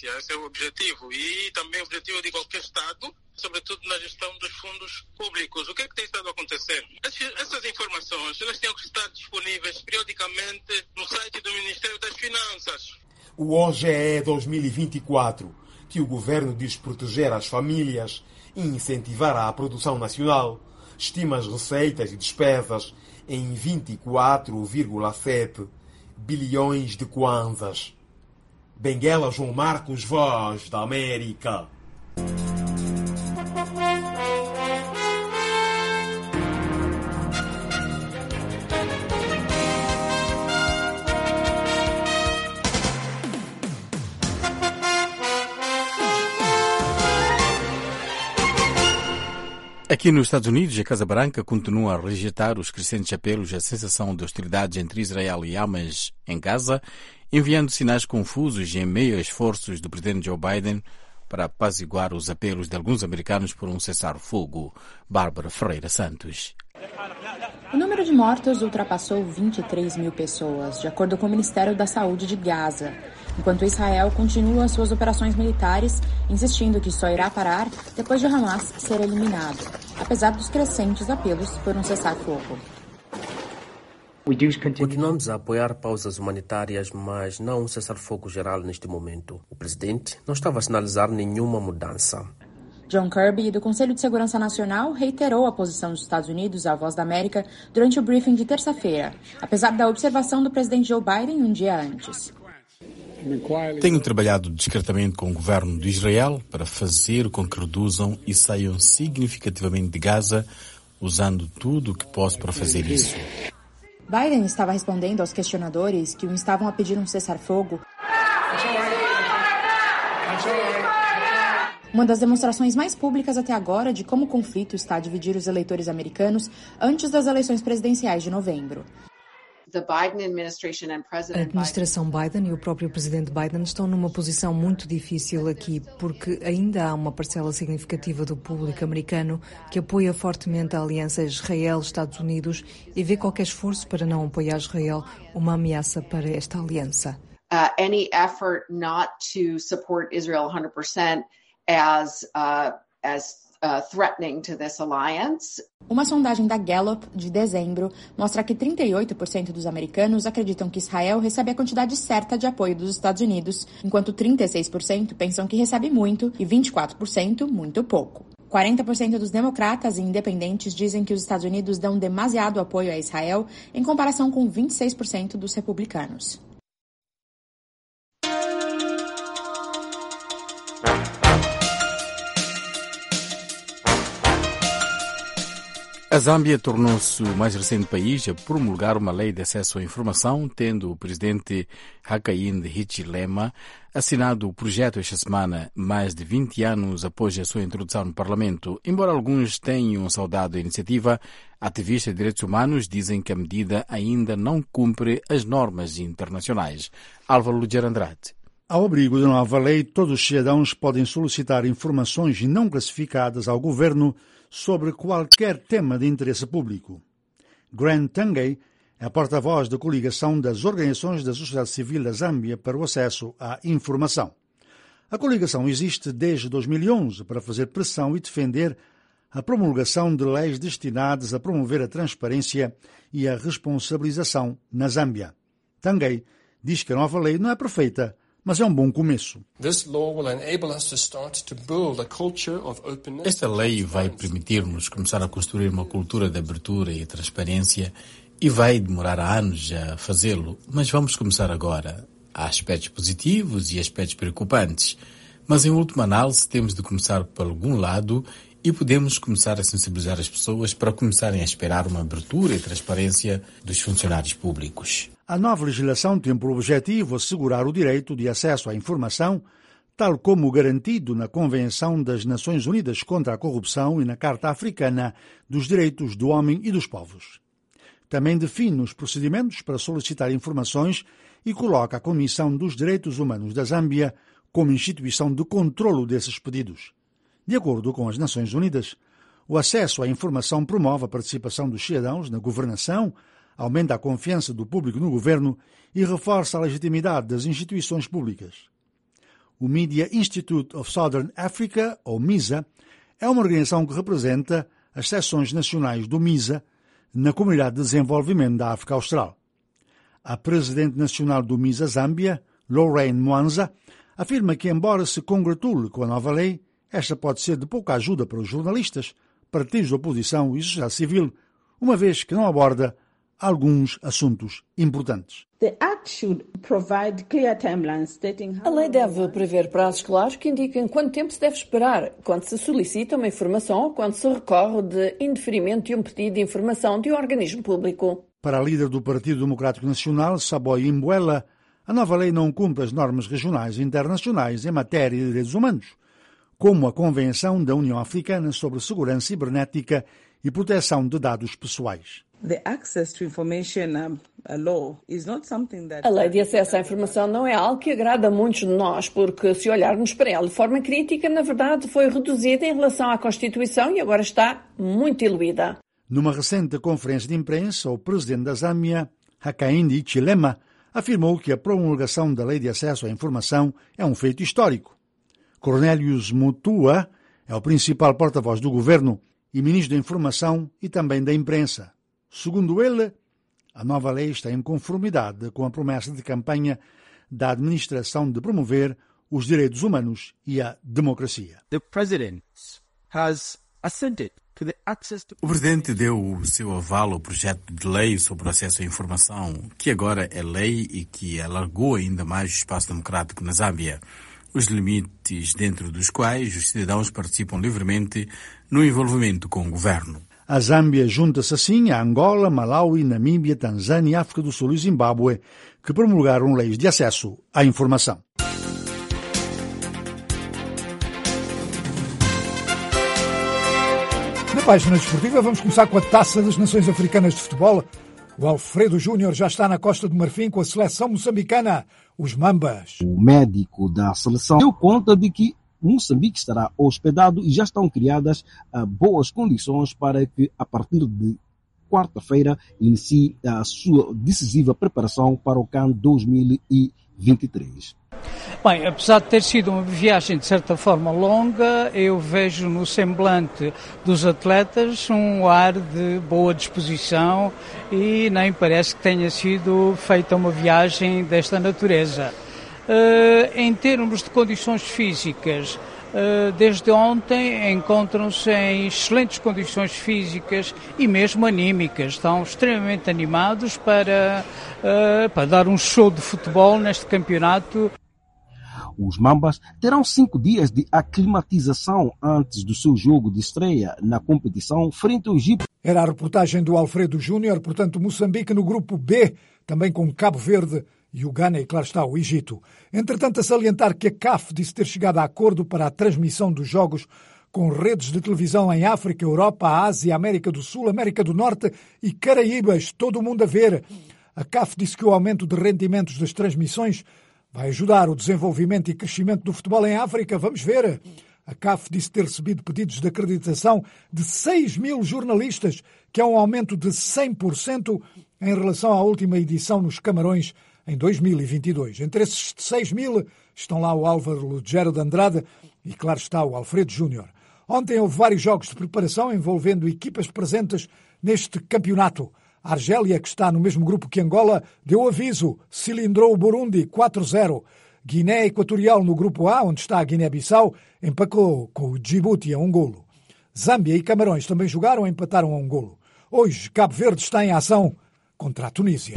Speaker 11: transparência, esse é o objetivo. E também o objetivo de qualquer Estado, sobretudo na gestão dos fundos públicos. O que é que tem estado a acontecer? Essas informações, elas têm que estar disponíveis periodicamente no site do Ministério das Finanças.
Speaker 9: O OGE 2024, que o governo diz proteger as famílias e incentivar a produção nacional, estima as receitas e despesas em 24,7 bilhões de kwanzas. Benguela João Marcos, Voz da América.
Speaker 12: Aqui nos Estados Unidos, a Casa Branca continua a rejeitar os crescentes apelos à cessação de hostilidades entre Israel e Hamas em Gaza, enviando sinais confusos em meio a esforços do presidente Joe Biden para apaziguar os apelos de alguns americanos por um cessar-fogo. Bárbara Ferreira Santos.
Speaker 14: O número de mortos ultrapassou 23 mil pessoas, de acordo com o Ministério da Saúde de Gaza, enquanto Israel continua suas operações militares, insistindo que só irá parar depois de Hamas ser eliminado, apesar dos crescentes apelos por um cessar-fogo.
Speaker 15: Continuamos a apoiar pausas humanitárias, mas não um cessar-fogo geral neste momento. O presidente não estava a sinalizar nenhuma mudança.
Speaker 14: John Kirby, do Conselho de Segurança Nacional, reiterou a posição dos Estados Unidos à Voz da América durante o briefing de terça-feira, apesar da observação do presidente Joe Biden um dia antes.
Speaker 12: Tenho trabalhado discretamente com o governo de Israel para fazer com que reduzam e saiam significativamente de Gaza, usando tudo o que posso para fazer isso.
Speaker 14: Biden estava respondendo aos questionadores que o instavam a pedir um cessar-fogo. Uma das demonstrações mais públicas até agora de como o conflito está a dividir os eleitores americanos antes das eleições presidenciais de novembro.
Speaker 5: A administração Biden e o próprio presidente Biden estão numa posição muito difícil aqui, porque ainda há uma parcela significativa do público americano que apoia fortemente a aliança Israel-Estados Unidos e vê qualquer esforço para não apoiar Israel uma ameaça para esta aliança.
Speaker 24: Any effort not to support Israel 100% as threatening to this alliance.
Speaker 14: Uma sondagem da Gallup de dezembro mostra que 38% dos americanos acreditam que Israel recebe a quantidade certa de apoio dos Estados Unidos, enquanto 36% pensam que recebe muito e 24% muito pouco. 40% dos democratas e independentes dizem que os Estados Unidos dão demasiado apoio a Israel, em comparação com 26% dos republicanos.
Speaker 12: A Zâmbia tornou-se o mais recente país a promulgar uma lei de acesso à informação, tendo o presidente Hakainde Hichilema assinado o projeto esta semana, mais de 20 anos após a sua introdução no Parlamento. Embora alguns tenham saudado a iniciativa, ativistas de direitos humanos dizem que a medida ainda não cumpre as normas internacionais. Álvaro Luger Andrade.
Speaker 1: Ao abrigo da nova lei, todos os cidadãos podem solicitar informações não classificadas ao governo sobre qualquer tema de interesse público. Grant Tangay é a porta-voz da coligação das organizações da sociedade civil da Zâmbia para o acesso à informação. A coligação existe desde 2011 para fazer pressão e defender a promulgação de leis destinadas a promover a transparência e a responsabilização na Zâmbia. Tangay diz que a nova lei não é perfeita, mas é um bom começo.
Speaker 12: Esta lei vai permitir-nos começar a construir uma cultura de abertura e transparência e vai demorar anos a fazê-lo, mas vamos começar agora. Há aspectos positivos e aspectos preocupantes, mas em última análise temos de começar por algum lado e podemos começar a sensibilizar as pessoas para começarem a esperar uma abertura e transparência dos funcionários públicos.
Speaker 1: A nova legislação tem por objetivo assegurar o direito de acesso à informação, tal como garantido na Convenção das Nações Unidas contra a Corrupção e na Carta Africana dos Direitos do Homem e dos Povos. Também define os procedimentos para solicitar informações e coloca a Comissão dos Direitos Humanos da Zâmbia como instituição de controlo desses pedidos. De acordo com as Nações Unidas, o acesso à informação promove a participação dos cidadãos na governação, aumenta a confiança do público no governo e reforça a legitimidade das instituições públicas.
Speaker 13: O Media Institute of Southern Africa, ou MISA, é uma organização que representa as seções nacionais do MISA na Comunidade de Desenvolvimento da África Austral. A presidente nacional do MISA Zâmbia, Lorraine Mwanza, afirma que, embora se congratule com a nova lei, esta pode ser de pouca ajuda para os jornalistas, partidos de oposição e sociedade civil, uma vez que não aborda alguns assuntos importantes.
Speaker 16: A lei deve prever prazos claros que indiquem quanto tempo se deve esperar quando se solicita uma informação ou quando se recorre de indeferimento de um pedido de informação de um organismo público.
Speaker 13: Para a líder do Partido Democrático Nacional, Saboy Imbuela, a nova lei não cumpre as normas regionais e internacionais em matéria de direitos humanos, como a Convenção da União Africana sobre Segurança Cibernética e Proteção de Dados Pessoais.
Speaker 16: A lei de acesso à informação não é algo que agrada a muitos de nós, porque se olharmos para ela de forma crítica, na verdade foi reduzida em relação à Constituição e agora está muito diluída.
Speaker 13: Numa recente conferência de imprensa, o presidente da Zâmbia, Hakainde Hichilema, afirmou que a promulgação da Lei de Acesso à Informação é um feito histórico. Cornelius Mutua é o principal porta-voz do governo e ministro da Informação e também da Imprensa. Segundo ele, a nova lei está em conformidade com a promessa de campanha da administração de promover os direitos humanos e a democracia.
Speaker 12: O Presidente deu o seu aval ao projeto de lei sobre o acesso à informação, que agora é lei e que alargou ainda mais o espaço democrático na Zâmbia, os limites dentro dos quais os cidadãos participam livremente no envolvimento com o governo.
Speaker 13: A Zâmbia junta-se assim a Angola, Malawi, Namíbia, Tanzânia, África do Sul e Zimbábue, que promulgaram leis de acesso à informação.
Speaker 1: Na página desportiva vamos começar com a Taça das Nações Africanas de Futebol. O Alfredo Júnior já está na Costa do Marfim com a seleção moçambicana, os Mambas.
Speaker 17: O médico da seleção deu conta de que Moçambique estará hospedado e já estão criadas boas condições para que, a partir de quarta-feira, inicie a sua decisiva preparação para o CAN 2023.
Speaker 18: Bem, apesar de ter sido uma viagem de certa forma longa, eu vejo no semblante dos atletas um ar de boa disposição e nem parece que tenha sido feita uma viagem desta natureza. Em termos de condições físicas, desde ontem encontram-se em excelentes condições físicas e mesmo anímicas. Estão extremamente animados para dar um show de futebol neste campeonato.
Speaker 17: Os Mambas terão 5 dias de aclimatização antes do seu jogo de estreia na competição frente ao Egito.
Speaker 1: Era a reportagem do Alfredo Júnior, portanto Moçambique no grupo B, também com Cabo Verde e o Ghana e, claro está, o Egito. Entretanto, a salientar que a CAF disse ter chegado a acordo para a transmissão dos jogos com redes de televisão em África, Europa, Ásia, América do Sul, América do Norte e Caraíbas, todo o mundo a ver. A CAF disse que o aumento de rendimentos das transmissões vai ajudar o desenvolvimento e crescimento do futebol em África. Vamos ver. A CAF disse ter recebido pedidos de acreditação de 6 mil jornalistas, que é um aumento de 100% em relação à última edição nos Camarões, em 2022. Entre esses 6 mil estão lá o Álvaro Lugero de Andrade e, claro está, o Alfredo Júnior. Ontem houve vários jogos de preparação envolvendo equipas presentes neste campeonato. A Argélia, que está no mesmo grupo que Angola, deu aviso, cilindrou o Burundi 4-0. Guiné Equatorial no grupo A, onde está a Guiné-Bissau, empatou com o Djibouti a 1-1. Zâmbia e Camarões também jogaram e empataram a 1-1. Hoje, Cabo Verde está em ação contra a Tunísia.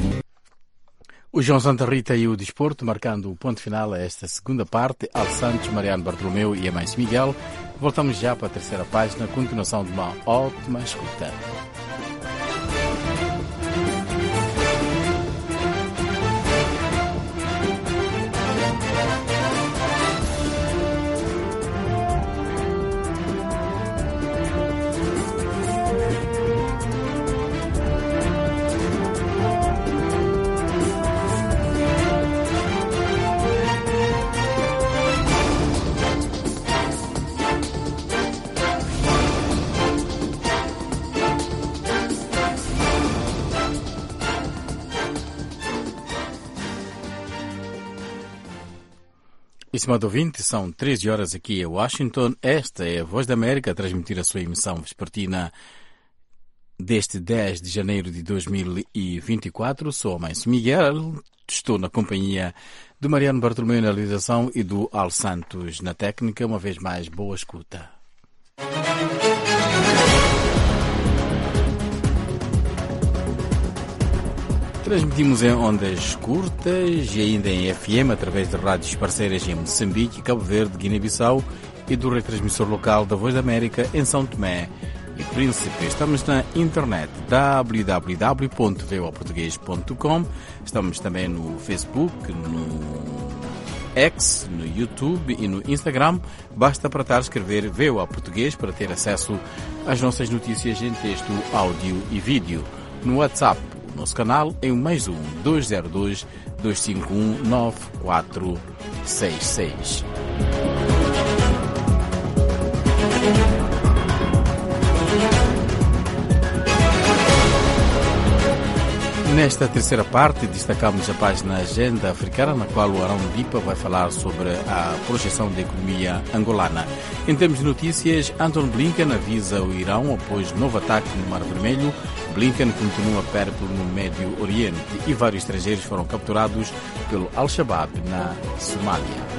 Speaker 12: O João Santa Rita e o Desporto, marcando o ponto final a esta segunda parte. Al Santos, Mariano Bartolomeu e Amais Miguel. Voltamos já para a terceira página, continuação de uma ótima escuta. Estimado ouvinte, são 13 horas aqui em Washington. Esta é a Voz da América a transmitir a sua emissão vespertina deste 10 de janeiro de 2024. Sou a Mãe Miguel, estou na companhia do Mariano Bartolomeu na realização e do Al Santos na técnica. Uma vez mais, boa escuta. Transmitimos em ondas curtas e ainda em FM através de rádios parceiras em Moçambique, Cabo Verde, Guiné-Bissau e do retransmissor local da Voz da América em São Tomé e Príncipe. Estamos na internet www.voaportugues.com. Estamos também no Facebook, no X, no YouTube e no Instagram. Basta para escrever VOA Português para ter acesso às nossas notícias em texto, áudio e vídeo. No WhatsApp, nosso canal é o +1 202 251 9466. Nesta terceira parte, destacamos a página Agenda Africana, na qual o Arão Dipa vai falar sobre a projeção da economia angolana. Em termos de notícias, Antony Blinken avisa o Irão após novo ataque no Mar Vermelho. Blinken continua périplo no Médio Oriente e vários estrangeiros foram capturados pelo Al-Shabaab na Somália.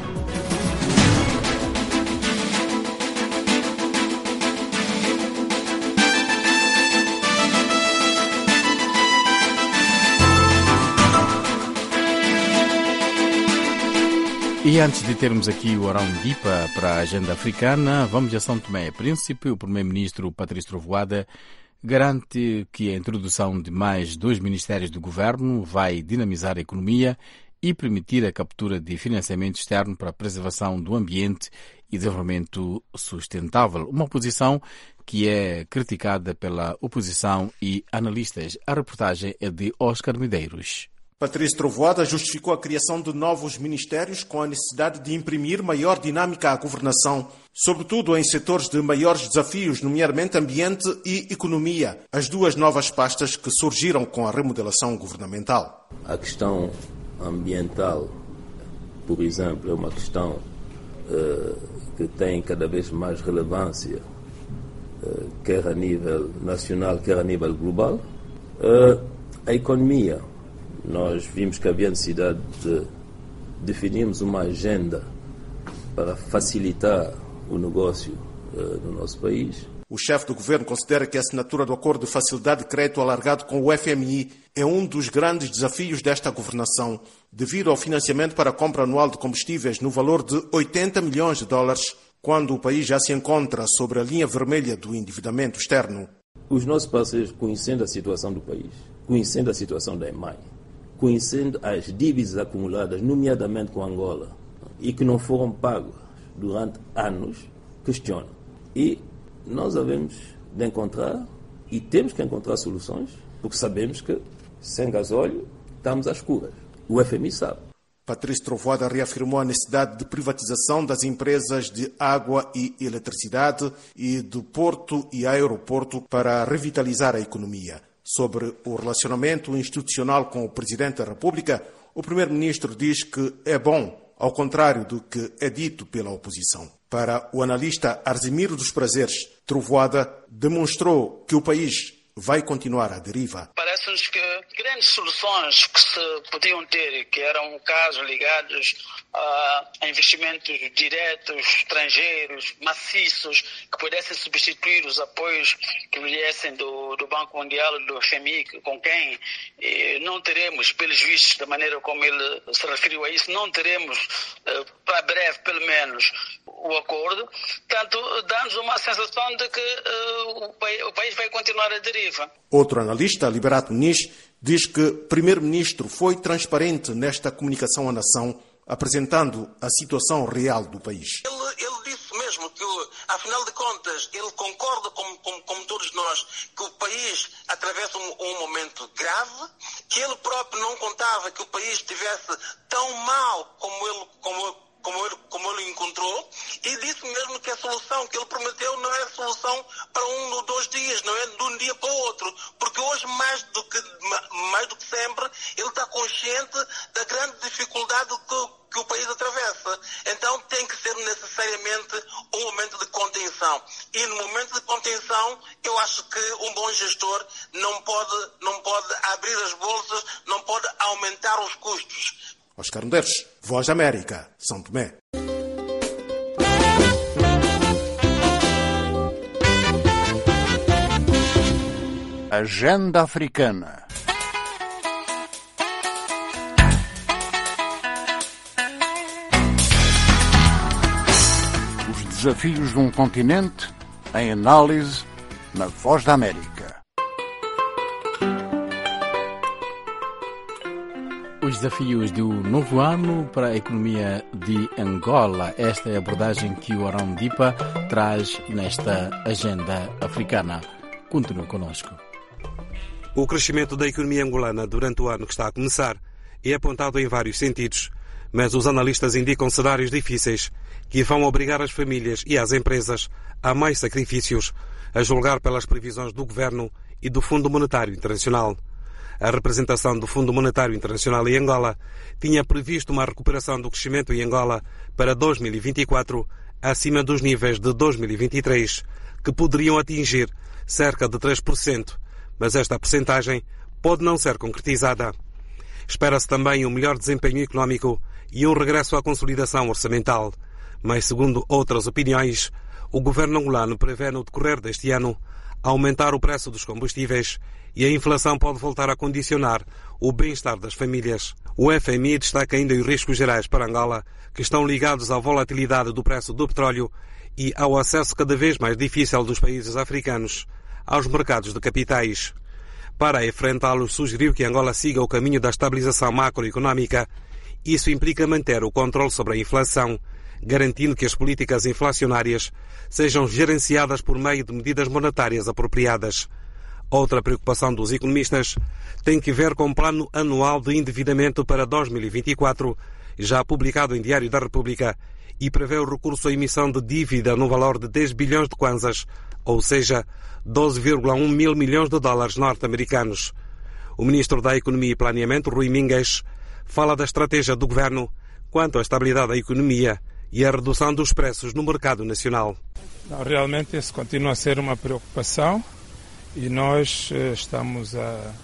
Speaker 12: E antes de termos aqui o Arão Dipa para a agenda africana, vamos a São Tomé e Príncipe. O primeiro-ministro Patrício Trovoada garante que a introdução de mais 2 ministérios do governo vai dinamizar a economia e permitir a captura de financiamento externo para a preservação do ambiente e desenvolvimento sustentável. Uma posição que é criticada pela oposição e analistas. A reportagem é de Oscar Medeiros.
Speaker 2: Patrício Trovoada justificou a criação de novos ministérios com a necessidade de imprimir maior dinâmica à governação, sobretudo em setores de maiores desafios, nomeadamente ambiente e economia, as duas novas pastas que surgiram com a remodelação governamental.
Speaker 22: A questão ambiental, por exemplo, é uma questão que tem cada vez mais relevância, quer a nível nacional, quer a nível global. A economia, nós vimos que havia necessidade de definirmos uma agenda para facilitar o negócio no nosso país.
Speaker 2: O chefe do governo considera que a assinatura do acordo de facilidade de crédito alargado com o FMI é um dos grandes desafios desta governação, devido ao financiamento para a compra anual de combustíveis no valor de $80 milhões, quando o país já se encontra sobre a linha vermelha do endividamento externo.
Speaker 22: Os nossos parceiros, conhecendo a situação do país, conhecendo a situação da EMAI, conhecendo as dívidas acumuladas, nomeadamente com Angola, e que não foram pagas durante anos, questionam. E nós havemos de encontrar, e temos que encontrar soluções, porque sabemos que sem gasóleo estamos às escuras. O FMI sabe.
Speaker 2: Patrício Trovoada reafirmou a necessidade de privatização das empresas de água e eletricidade e do porto e aeroporto para revitalizar a economia. Sobre o relacionamento institucional com o Presidente da República, o Primeiro-Ministro diz que é bom, ao contrário do que é dito pela oposição. Para o analista Arzimiro dos Prazeres, Trovoada demonstrou que o país vai continuar à deriva.
Speaker 11: Parece-nos que grandes soluções que se podiam ter, que eram casos ligados a investimentos diretos, estrangeiros, maciços, que pudessem substituir os apoios que viessem do Banco Mundial e do FMI, com quem não teremos, pelos vistos, da maneira como ele se referiu a isso, não teremos, para breve, pelo menos, o acordo. Portanto, dá-nos uma sensação de que o país vai continuar a deriva.
Speaker 2: Outro analista, Liberato Muniz, diz que o Primeiro-Ministro foi transparente nesta comunicação à nação, apresentando a situação real do país.
Speaker 3: Ele disse mesmo que, afinal de contas, ele concorda como todos nós que o país atravessa um momento grave, que ele próprio não contava que o país estivesse tão mal como ele encontrou, e disse mesmo que a solução que ele prometeu não é solução para 1 ou 2 dias, não é de um dia para o outro, porque hoje, mais do que sempre, ele está consciente da grande dificuldade
Speaker 11: que o país atravessa. Então tem que ser necessariamente um momento de contenção. E no momento de contenção, eu acho que um bom gestor não pode abrir as bolsas, não pode aumentar os custos.
Speaker 2: Oscar Medeiros, Voz da América, São Tomé.
Speaker 4: Agenda Africana. Os desafios de um continente em análise na Voz da América.
Speaker 12: Os desafios do novo ano para a economia de Angola. Esta é a abordagem que o Arão Dipa traz nesta agenda africana. Continue conosco.
Speaker 20: O crescimento da economia angolana durante o ano que está a começar é apontado em vários sentidos, mas os analistas indicam cenários difíceis que vão obrigar as famílias e as empresas a mais sacrifícios, a julgar pelas previsões do Governo e do Fundo Monetário Internacional. A representação do Fundo Monetário Internacional em Angola tinha previsto uma recuperação do crescimento em Angola para 2024 acima dos níveis de 2023, que poderiam atingir cerca de 3%, mas esta percentagem pode não ser concretizada. Espera-se também um melhor desempenho económico e um regresso à consolidação orçamental, mas, segundo outras opiniões, o governo angolano prevê no decorrer deste ano aumentar o preço dos combustíveis e a inflação pode voltar a condicionar o bem-estar das famílias. O FMI destaca ainda os riscos gerais para Angola, que estão ligados à volatilidade do preço do petróleo e ao acesso cada vez mais difícil dos países africanos aos mercados de capitais. Para enfrentá-los, sugeriu que Angola siga o caminho da estabilização macroeconómica. Isso implica manter o controle sobre a inflação, garantindo que as políticas inflacionárias sejam gerenciadas por meio de medidas monetárias apropriadas. Outra preocupação dos economistas tem que ver com o Plano Anual de Endividamento para 2024, já publicado em Diário da República, e prevê o recurso à emissão de dívida no valor de 10 bilhões de kwanzas, ou seja, 12,1 mil milhões de dólares norte-americanos. O ministro da Economia e Planeamento, Rui Mingues, fala da estratégia do governo quanto à estabilidade da economia e à redução dos preços no mercado nacional.
Speaker 21: Não, realmente isso continua a ser uma preocupação e nós estamos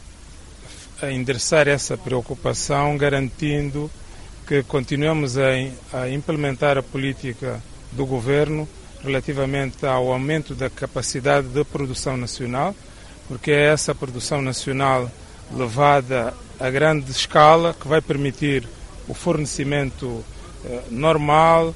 Speaker 21: a endereçar essa preocupação garantindo que continuemos a implementar a política do governo relativamente ao aumento da capacidade de produção nacional, porque é essa produção nacional levada a grande escala que vai permitir o fornecimento normal,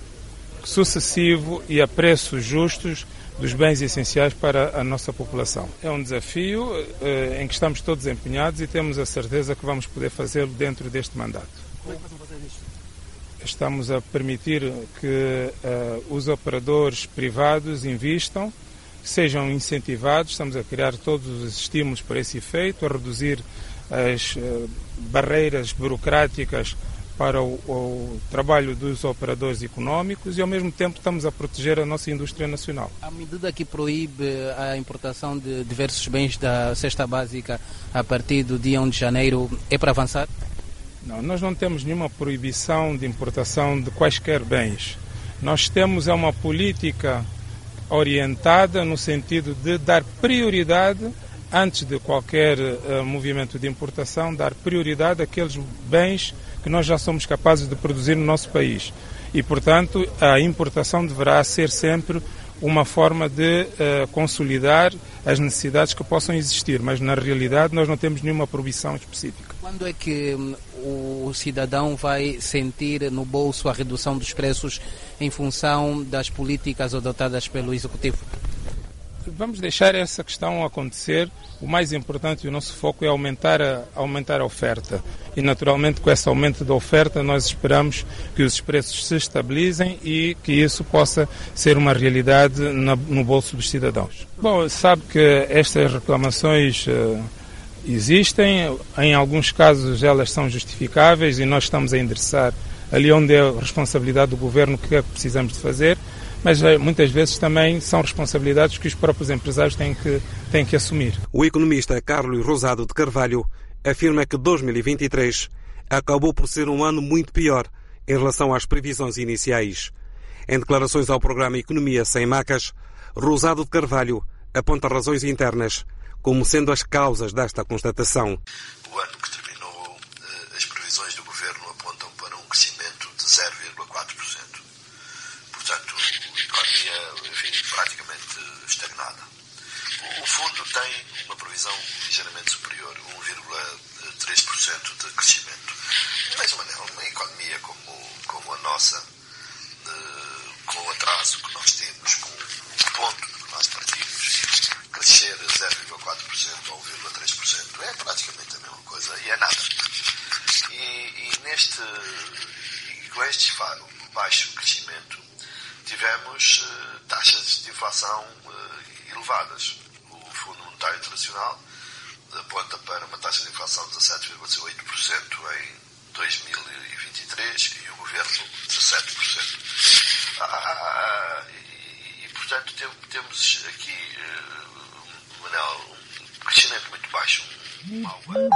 Speaker 21: sucessivo e a preços justos dos bens essenciais para a nossa população. É um desafio em que estamos todos empenhados e temos a certeza que vamos poder fazê-lo dentro deste mandato. Como é que vão fazer isto? Estamos a permitir que os operadores privados invistam, sejam incentivados, estamos a criar todos os estímulos para esse efeito, a reduzir as barreiras burocráticas para o trabalho dos operadores económicos e, ao mesmo tempo, estamos a proteger a nossa indústria nacional.
Speaker 23: A medida que proíbe a importação de diversos bens da cesta básica a partir do dia 1 de janeiro é para avançar?
Speaker 21: Não, nós não temos nenhuma proibição de importação de quaisquer bens. Nós temos uma política orientada no sentido de dar prioridade, antes de qualquer movimento de importação, dar prioridade àqueles bens que nós já somos capazes de produzir no nosso país. E, portanto, a importação deverá ser sempre uma forma de consolidar as necessidades que possam existir, mas na realidade nós não temos nenhuma proibição específica.
Speaker 23: Quando é que o cidadão vai sentir no bolso a redução dos preços em função das políticas adotadas pelo Executivo?
Speaker 21: Vamos deixar essa questão acontecer. O mais importante e o nosso foco é aumentar a oferta. E, naturalmente, com esse aumento da oferta, nós esperamos que os preços se estabilizem e que isso possa ser uma realidade no bolso dos cidadãos. Bom, sabe que estas reclamações existem. Em alguns casos, elas são justificáveis e nós estamos a endereçar ali onde é a responsabilidade do governo, o que é que precisamos de fazer. Mas muitas vezes também são responsabilidades que os próprios empresários têm que assumir.
Speaker 20: O economista Carlos Rosado de Carvalho afirma que 2023 acabou por ser um ano muito pior em relação às previsões iniciais. Em declarações ao programa Economia Sem Macas, Rosado de Carvalho aponta razões internas como sendo as causas desta constatação.
Speaker 6: O ano que terminou, as previsões do governo apontam para um crescimento de 0,4%. Portanto, a economia, praticamente estagnada. O fundo tem uma previsão ligeiramente superior, 1,3% de crescimento. Mas, uma economia como a nossa, com o atraso que nós temos, com o ponto que nós partimos, crescer 0,4% ou 1,3% é praticamente a mesma coisa e é nada. E com este baixo crescimento tivemos taxas de inflação elevadas. O Fundo Monetário Internacional aponta para uma taxa de inflação de 17,8% em 2023 e o Governo 17%. E portanto, temos aqui, Manel, um crescimento muito baixo, um mau ano.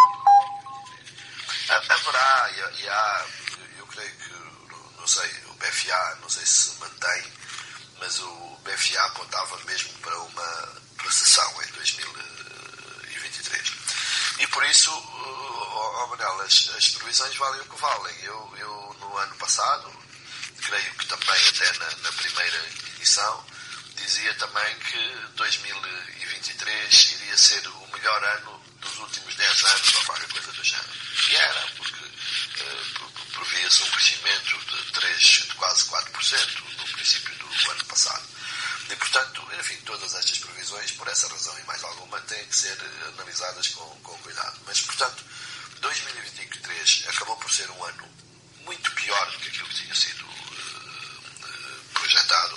Speaker 6: Haverá, e há, eu creio que, não sei, o BFA, não sei se mantém, mas o BFA apontava mesmo para uma recessão em 2023. E por isso, Manel, as previsões valem o que valem. Eu no ano passado, creio que também até na primeira edição, dizia também que 2023 iria ser o melhor ano dos últimos 10 anos ou qualquer coisa do género. E era, porque previa-se um crescimento de quase 4% no princípio do ano passado. E, portanto, todas estas previsões, por essa razão e mais alguma, têm que ser analisadas com cuidado. Mas, portanto, 2023 acabou por ser um ano muito pior do que aquilo que tinha sido projetado.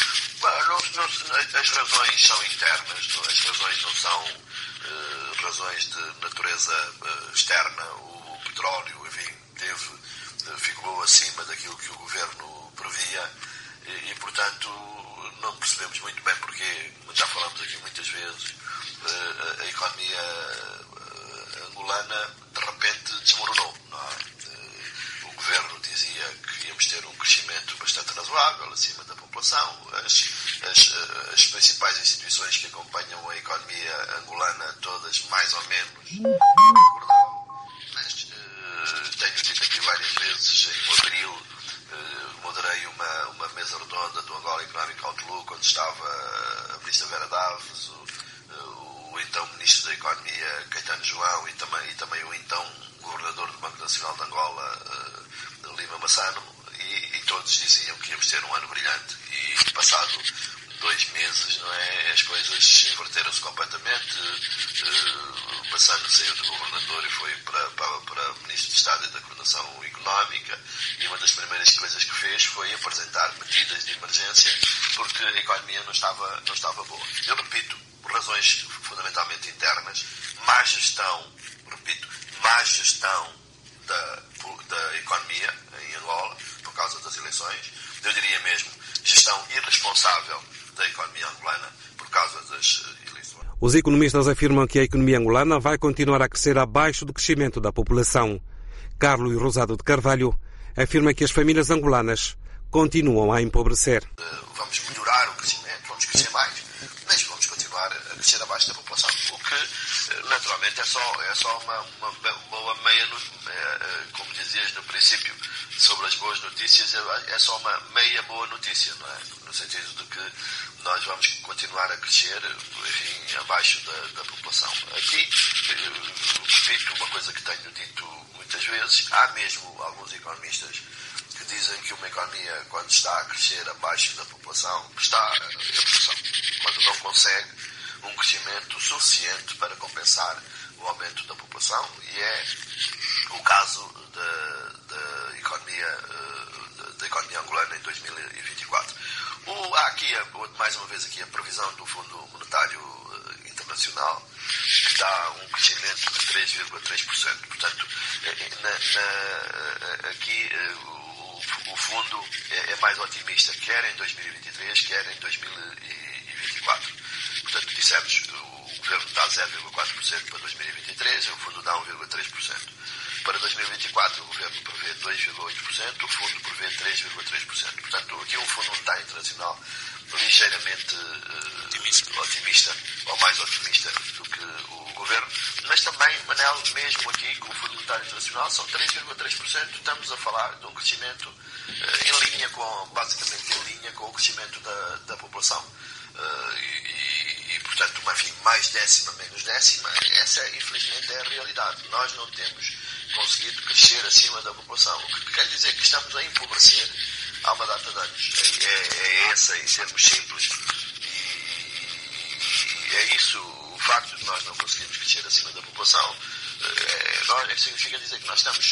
Speaker 6: As razões são internas, as razões não são razões de natureza externa. O petróleo, ficou acima daquilo que o governo previa e, portanto, não percebemos muito bem porque, já falamos aqui muitas vezes, a economia angolana de repente desmoronou, não é? O governo dizia que íamos ter um crescimento bastante razoável, acima da população. As principais instituições que acompanham a economia angolana, todas mais ou menos, mas tenho dito aqui várias vezes, em abril, moderei uma mesa redonda do Angola Economic Outlook, onde estava a ministra Vera Daves, o então ministro da Economia, Caetano João, e também o então governador do Banco Nacional de Angola, Lima Massano, e todos diziam que íamos ter um ano brilhante. E passado 2 meses, não é, as coisas inverteram-se completamente. Massano saiu do governador e foi para ministro de Estado e da Coordenação Económica, e uma das primeiras coisas que fez foi apresentar medidas de emergência porque a economia não estava boa. Eu repito, por razões fundamentalmente internas, má gestão da economia em Angola, por causa das eleições. Eu diria mesmo, gestão irresponsável da economia angolana por causa das eleições.
Speaker 20: Os economistas afirmam que a economia angolana vai continuar a crescer abaixo do crescimento da população. Carlos Rosado de Carvalho afirma que as famílias angolanas continuam a empobrecer.
Speaker 6: Vamos melhorar o crescimento, vamos crescer mais, mas vamos continuar a crescer abaixo da população, o que naturalmente é só uma boa meia notícia, como dizias no princípio sobre as boas notícias, é só uma meia boa notícia, não é? No sentido de que nós vamos continuar a crescer, abaixo da população. Aqui, repito uma coisa que tenho dito muitas vezes, há mesmo alguns economistas que dizem que uma economia, quando está a crescer abaixo da população, está a depressão, quando não consegue um crescimento suficiente para compensar o aumento da população, e é o caso da economia angolana em 2024. Há aqui, mais uma vez, a previsão do Fundo Monetário Internacional, que dá um crescimento de 3,3%. Portanto, aqui o fundo é mais otimista, quer em 2023, quer em 2024. Portanto, dissemos, o governo dá 0,4% para 2023, o fundo dá 1,3%. para 2024 o governo prevê 2,8%, o fundo prevê 3,3%. Portanto, aqui um Fundo Monetário Internacional ligeiramente otimista, ou mais otimista do que o governo, mas também, Manel, mesmo aqui com o Fundo Monetário Internacional, são 3,3%, estamos a falar de um crescimento basicamente em linha com o crescimento da população. Portanto, enfim, mais décima, menos décima, essa infelizmente é a realidade. Nós não temos conseguido crescer acima da população, o que quer dizer que estamos a empobrecer há uma data de anos. É essa, em termos simples, e é isso, o facto de nós não conseguirmos crescer acima da população, significa dizer que nós estamos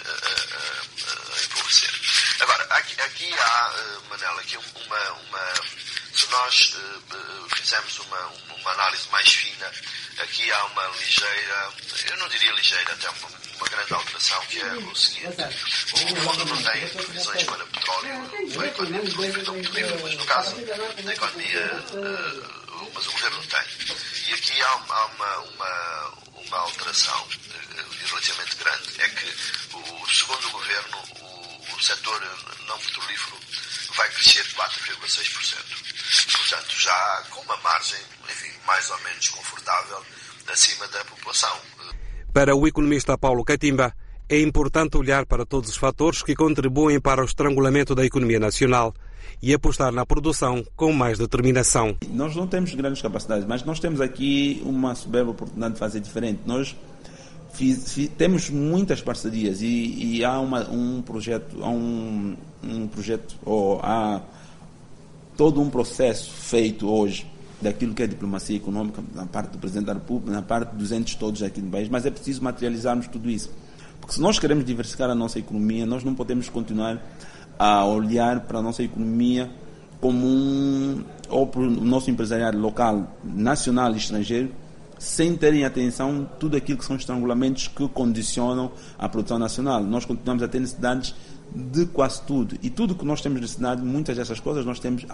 Speaker 6: a empobrecer. Agora, aqui há, Manela, aqui se nós fizermos uma análise mais fina, aqui há uma ligeira, eu não diria ligeira, até uma grande alteração, que é o seguinte: o fundo não tem previsões para petróleo, para a economia petrolífera, mas no caso da economia, mas o governo não tem. E aqui há uma alteração relativamente grande, é que, segundo o governo, o setor não petrolífero vai crescer 4,6%. Portanto, já com uma margem, enfim, mais ou menos confortável acima da população.
Speaker 20: Para o economista Paulo Catimba, é importante olhar para todos os fatores que contribuem para o estrangulamento da economia nacional e apostar na produção com mais determinação.
Speaker 7: Nós não temos grandes capacidades, mas nós temos aqui uma soberba oportunidade de fazer diferente. Nós temos muitas parcerias e há um projeto, há todo um processo feito hoje daquilo que é diplomacia econômica, na parte do Presidente da República, na parte dos entes todos aqui no país, mas é preciso materializarmos tudo isso. Porque se nós queremos diversificar a nossa economia, nós não podemos continuar a olhar para a nossa economia como ou para o nosso empresariado local, nacional e estrangeiro, sem terem atenção tudo aquilo que são estrangulamentos que condicionam a produção nacional. Nós continuamos a ter necessidades de quase tudo. E tudo que nós temos necessidade, muitas dessas coisas, nós temos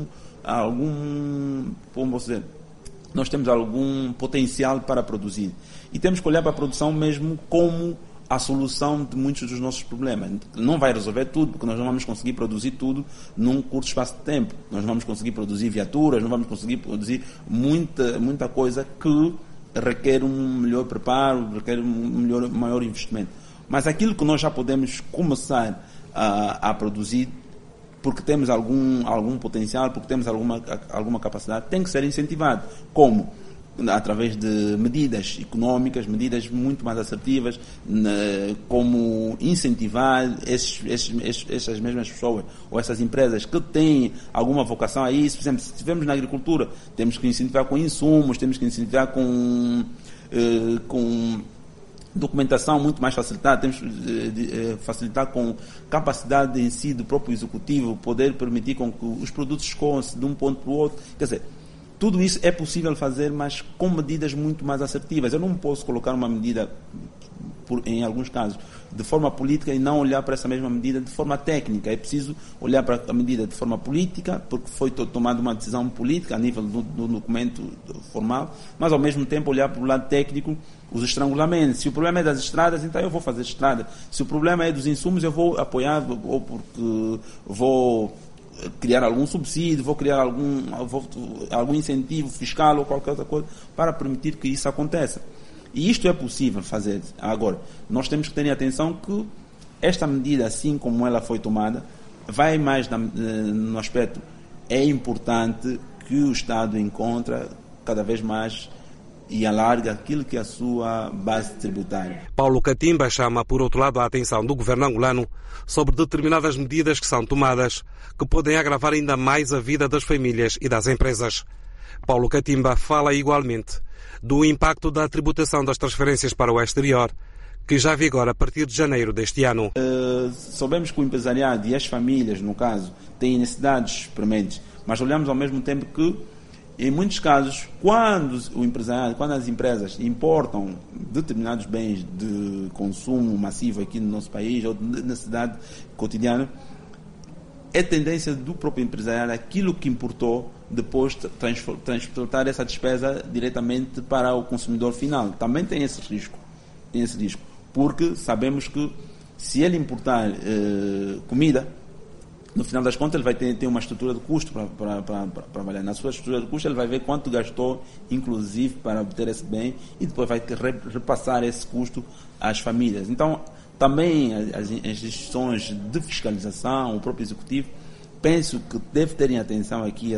Speaker 7: nós temos algum potencial para produzir. E temos que olhar para a produção mesmo como a solução de muitos dos nossos problemas. Não vai resolver tudo, porque nós não vamos conseguir produzir tudo num curto espaço de tempo. Nós não vamos conseguir produzir viaturas, não vamos conseguir produzir muita coisa que requer um melhor preparo, requer um maior investimento. Mas aquilo que nós já podemos começar a produzir, porque temos algum potencial, porque temos alguma capacidade, tem que ser incentivado. Como? Através de medidas económicas, medidas muito mais assertivas, como incentivar essas mesmas pessoas ou essas empresas que têm alguma vocação a isso. Por exemplo, se estivermos na agricultura, temos que incentivar com insumos, temos que incentivar com documentação muito mais facilitada, temos que facilitar com capacidade em si do próprio executivo, poder permitir com que os produtos escorram-se de um ponto para o outro. Quer dizer, tudo isso é possível fazer, mas com medidas muito mais assertivas. Eu não posso colocar uma medida, em alguns casos, de forma política e não olhar para essa mesma medida de forma técnica. É preciso olhar para a medida de forma política, porque foi tomada uma decisão política a nível do documento formal, mas ao mesmo tempo olhar para o lado técnico, os estrangulamentos. Se o problema é das estradas, então eu vou fazer estrada. Se o problema é dos insumos, eu vou apoiar, ou porque vou criar algum subsídio, vou criar algum incentivo fiscal ou qualquer outra coisa para permitir que isso aconteça. E isto é possível fazer. Agora, nós temos que ter atenção que esta medida, assim como ela foi tomada, vai mais no aspecto, é importante que o Estado encontre cada vez mais e alarga aquilo que é a sua base tributária.
Speaker 20: Paulo Catimba chama, por outro lado, a atenção do governo angolano sobre determinadas medidas que são tomadas, que podem agravar ainda mais a vida das famílias e das empresas. Paulo Catimba fala igualmente do impacto da tributação das transferências para o exterior, que já vigora a partir de janeiro deste ano.
Speaker 7: Sabemos que o empresariado e as famílias, no caso, têm necessidades prementes, mas olhamos ao mesmo tempo que, em muitos casos, quando as empresas importam determinados bens de consumo massivo aqui no nosso país, ou de necessidade cotidiana, é tendência do próprio empresariado, aquilo que importou, depois transportar essa despesa diretamente para o consumidor final. Também tem esse risco. porque sabemos que se ele importar comida, no final das contas ele vai ter uma estrutura de custo para trabalhar. Na sua estrutura de custo ele vai ver quanto gastou, inclusive, para obter esse bem, e depois vai repassar esse custo às famílias. Então, também as instituições de fiscalização, o próprio Executivo, penso que deve terem atenção aqui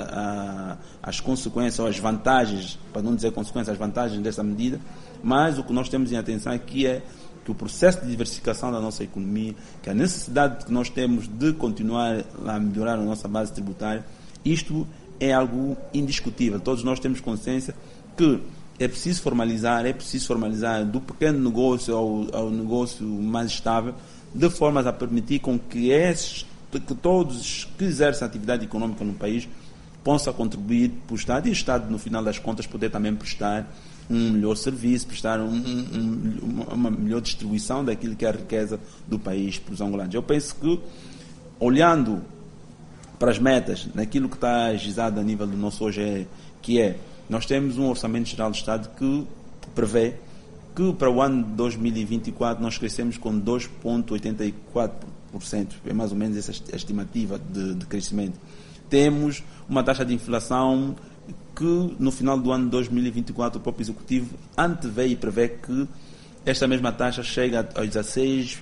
Speaker 7: às consequências, ou às vantagens, para não dizer consequências, as vantagens dessa medida, mas o que nós temos em atenção aqui é que o processo de diversificação da nossa economia, que a necessidade que nós temos de continuar a melhorar a nossa base tributária, isto é algo indiscutível. Todos nós temos consciência que é preciso formalizar do pequeno negócio ao negócio mais estável, de forma a permitir com que todos que exercem atividade econômica no país possam contribuir para o Estado, e o Estado, no final das contas, poder também prestar um melhor serviço, prestar uma melhor distribuição daquilo que é a riqueza do país para os angolanos. Eu penso que, olhando para as metas, naquilo que está agizado a nível do nosso OGE, que é, nós temos um Orçamento Geral do Estado que prevê que para o ano de 2024 nós crescemos com 2,84%, é mais ou menos essa estimativa de crescimento. Temos uma taxa de inflação que no final do ano de 2024 o próprio Executivo antevê e prevê que esta mesma taxa chega aos 16,6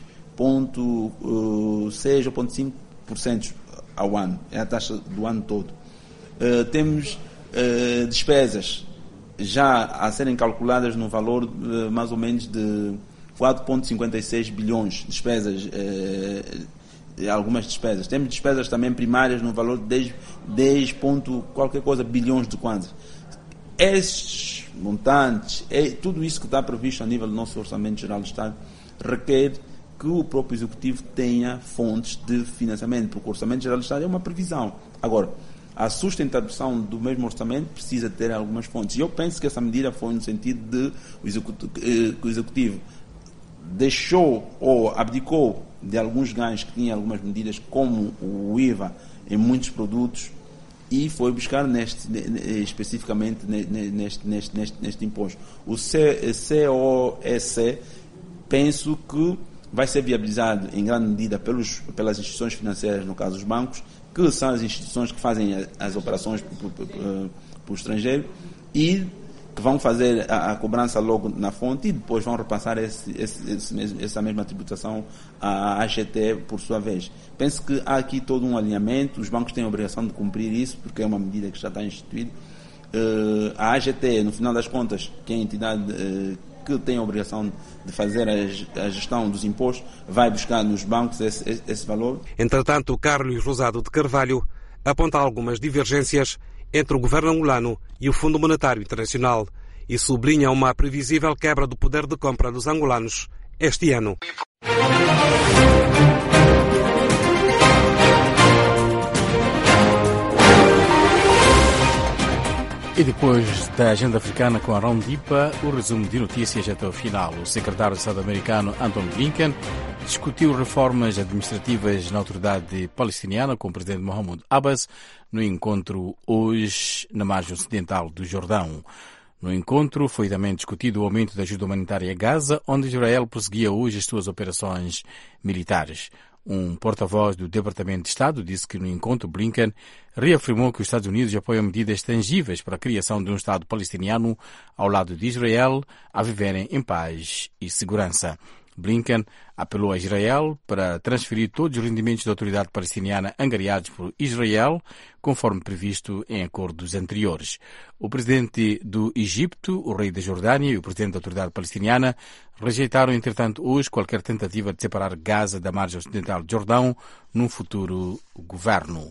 Speaker 7: ou 0,5% ao ano. É a taxa do ano todo. Temos despesas já a serem calculadas no valor mais ou menos de 4,56 bilhões de despesas, algumas despesas. Temos despesas também primárias no valor de 10 qualquer coisa bilhões de kwanzas. Esses montantes, tudo isso que está previsto a nível do nosso Orçamento Geral do Estado, requer que o próprio Executivo tenha fontes de financiamento, porque o Orçamento Geral do Estado é uma previsão. Agora, a sustentação do mesmo orçamento precisa ter algumas fontes. E eu penso que essa medida foi no sentido de que o Executivo deixou ou abdicou de alguns ganhos que tinha algumas medidas, como o IVA em muitos produtos, e foi buscar especificamente neste imposto. O COEC, penso que vai ser viabilizado em grande medida pelas instituições financeiras, no caso os bancos, que são as instituições que fazem as operações para o estrangeiro e que vão fazer a cobrança logo na fonte e depois vão repassar essa mesma tributação à AGT por sua vez. Penso que há aqui todo um alinhamento, os bancos têm a obrigação de cumprir isso, porque é uma medida que já está instituída. A AGT, no final das contas, que é a entidade que tem a obrigação de fazer a gestão dos impostos, vai buscar nos bancos esse valor.
Speaker 20: Entretanto, Carlos Rosado de Carvalho aponta algumas divergências entre o governo angolano e o Fundo Monetário Internacional e sublinha uma previsível quebra do poder de compra dos angolanos este ano.
Speaker 12: E depois da agenda africana com Arão Dipa, o resumo de notícias até o final. O secretário de Estado americano Antony Blinken discutiu reformas administrativas na autoridade palestiniana com o presidente Mahmoud Abbas no encontro hoje na margem ocidental do Jordão. No encontro foi também discutido o aumento da ajuda humanitária a Gaza, onde Israel prosseguia hoje as suas operações militares. Um porta-voz do Departamento de Estado disse que no encontro Blinken reafirmou que os Estados Unidos apoiam medidas tangíveis para a criação de um Estado palestiniano ao lado de Israel, a viverem em paz e segurança. Blinken apelou a Israel para transferir todos os rendimentos da autoridade palestiniana angariados por Israel, conforme previsto em acordos anteriores. O presidente do Egito, o rei da Jordânia e o presidente da autoridade palestiniana rejeitaram, entretanto, hoje qualquer tentativa de separar Gaza da margem ocidental de Jordão num futuro governo.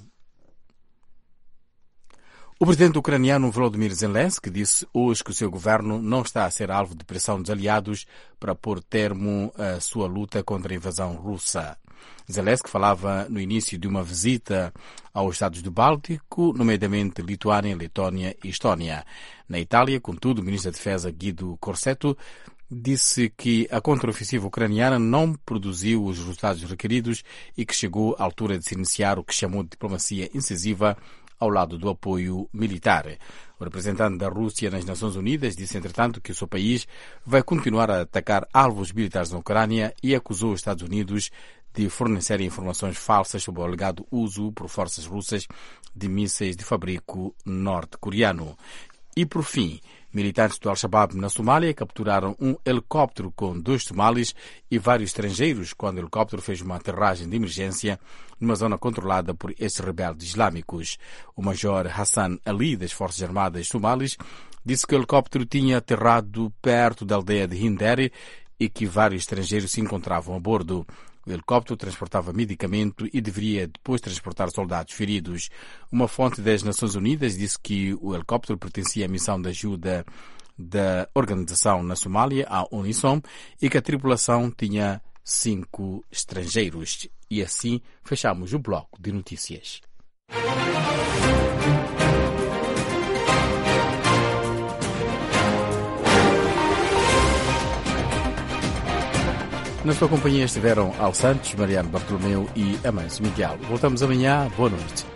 Speaker 12: O presidente ucraniano Volodymyr Zelensky disse hoje que o seu governo não está a ser alvo de pressão dos aliados para pôr termo à sua luta contra a invasão russa. Zelensky falava no início de uma visita aos Estados do Báltico, nomeadamente Lituânia, Letónia e Estónia. Na Itália, contudo, o ministro da Defesa Guido Crosetto disse que a contraofensiva ucraniana não produziu os resultados requeridos e que chegou à altura de se iniciar o que chamou de diplomacia incisiva ao lado do apoio militar. O representante da Rússia nas Nações Unidas disse, entretanto, que o seu país vai continuar a atacar alvos militares na Ucrânia e acusou os Estados Unidos de fornecer informações falsas sobre o alegado uso por forças russas de mísseis de fabrico norte-coreano. E, por fim, militantes do Al-Shabaab na Somália capturaram um helicóptero com 2 somalis e vários estrangeiros quando o helicóptero fez uma aterragem de emergência numa zona controlada por estes rebeldes islâmicos. O major Hassan Ali, das Forças Armadas Somalis, disse que o helicóptero tinha aterrado perto da aldeia de Hinderi e que vários estrangeiros se encontravam a bordo. O helicóptero transportava medicamento e deveria depois transportar soldados feridos. Uma fonte das Nações Unidas disse que o helicóptero pertencia à missão de ajuda da organização na Somália, a UNISOM, e que a tripulação tinha 5 estrangeiros. E assim fechamos o bloco de notícias. Na sua companhia estiveram Al Santos, Mariano Bartolomeu e Amâncio Miguel. Voltamos amanhã. Boa noite.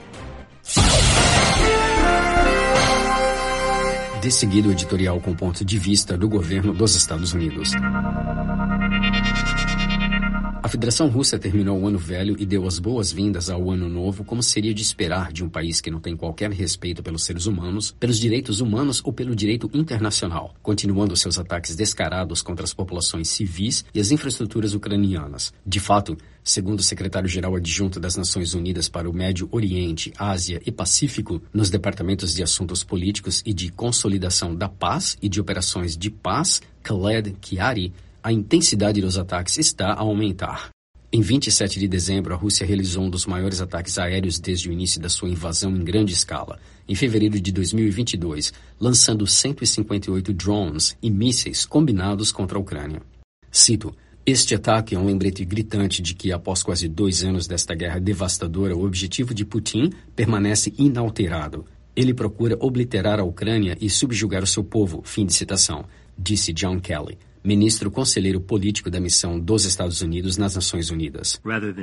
Speaker 8: De seguida, o editorial com ponto de vista do governo dos Estados Unidos. A Federação Russa terminou o Ano Velho e deu as boas-vindas ao Ano Novo, como seria de esperar de um país que não tem qualquer respeito pelos seres humanos, pelos direitos humanos ou pelo direito internacional, continuando seus ataques descarados contra as populações civis e as infraestruturas ucranianas. De fato, segundo o secretário-geral adjunto das Nações Unidas para o Médio Oriente, Ásia e Pacífico, nos departamentos de assuntos políticos e de consolidação da paz e de operações de paz, Khaled Kiari, a intensidade dos ataques está a aumentar. Em 27 de dezembro, a Rússia realizou um dos maiores ataques aéreos desde o início da sua invasão em grande escala. Em fevereiro de 2022, lançando 158 drones e mísseis combinados contra a Ucrânia. Cito: "Este ataque é um lembrete gritante de que, após quase 2 anos desta guerra devastadora, o objetivo de Putin permanece inalterado. Ele procura obliterar a Ucrânia e subjugar o seu povo", fim de citação, disse John Kelly, ministro conselheiro político da missão dos Estados Unidos nas Nações Unidas.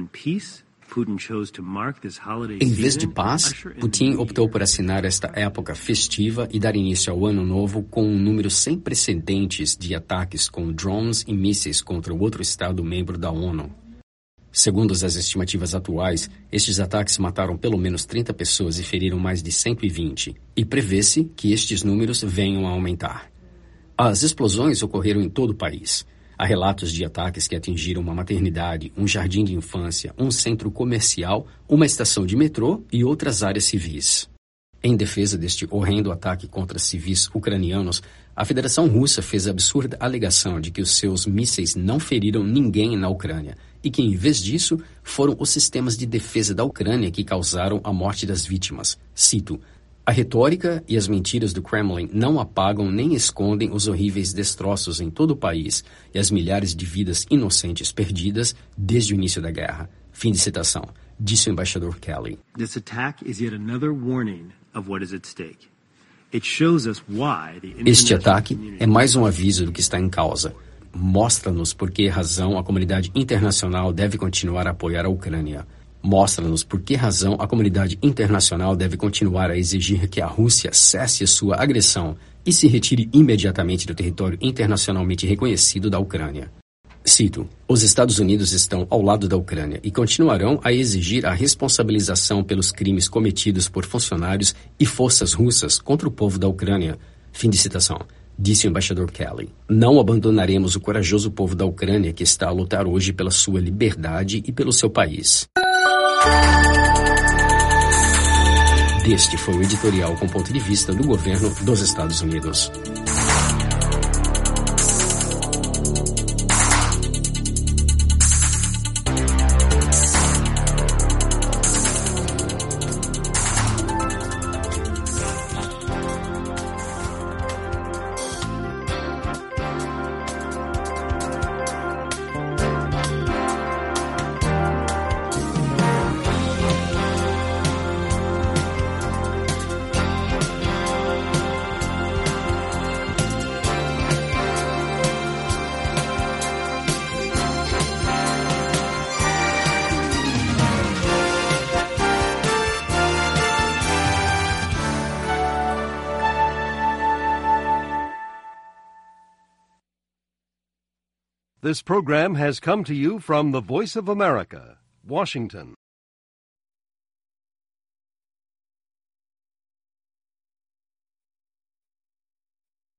Speaker 8: Em vez de paz, Putin optou por assinar esta época festiva e dar início ao Ano Novo com um número sem precedentes de ataques com drones e mísseis contra o outro Estado membro da ONU. Segundo as estimativas atuais, estes ataques mataram pelo menos 30 pessoas e feriram mais de 120, e prevê-se que estes números venham a aumentar. As explosões ocorreram em todo o país. Há relatos de ataques que atingiram uma maternidade, um jardim de infância, um centro comercial, uma estação de metrô e outras áreas civis. Em defesa deste horrendo ataque contra civis ucranianos, a Federação Russa fez a absurda alegação de que os seus mísseis não feriram ninguém na Ucrânia e que, em vez disso, foram os sistemas de defesa da Ucrânia que causaram a morte das vítimas. Cito: "A retórica e as mentiras do Kremlin não apagam nem escondem os horríveis destroços em todo o país e as milhares de vidas inocentes perdidas desde o início da guerra." Fim de citação, disse o embaixador Kelly.
Speaker 9: This attack is yet another warning of what is at stake. It shows us why the
Speaker 8: Este ataque é mais um aviso do que está em causa. Mostra-nos por que razão a comunidade internacional deve continuar a apoiar a Ucrânia. Mostra-nos por que razão a comunidade internacional deve continuar a exigir que a Rússia cesse a sua agressão e se retire imediatamente do território internacionalmente reconhecido da Ucrânia. Cito: "Os Estados Unidos estão ao lado da Ucrânia e continuarão a exigir a responsabilização pelos crimes cometidos por funcionários e forças russas contra o povo da Ucrânia." Fim de citação, disse o embaixador Kelly. "Não abandonaremos o corajoso povo da Ucrânia que está a lutar hoje pela sua liberdade e pelo seu país." Este foi o editorial com ponto de vista do governo dos Estados Unidos.
Speaker 5: This program has come to you from the Voice of America, Washington.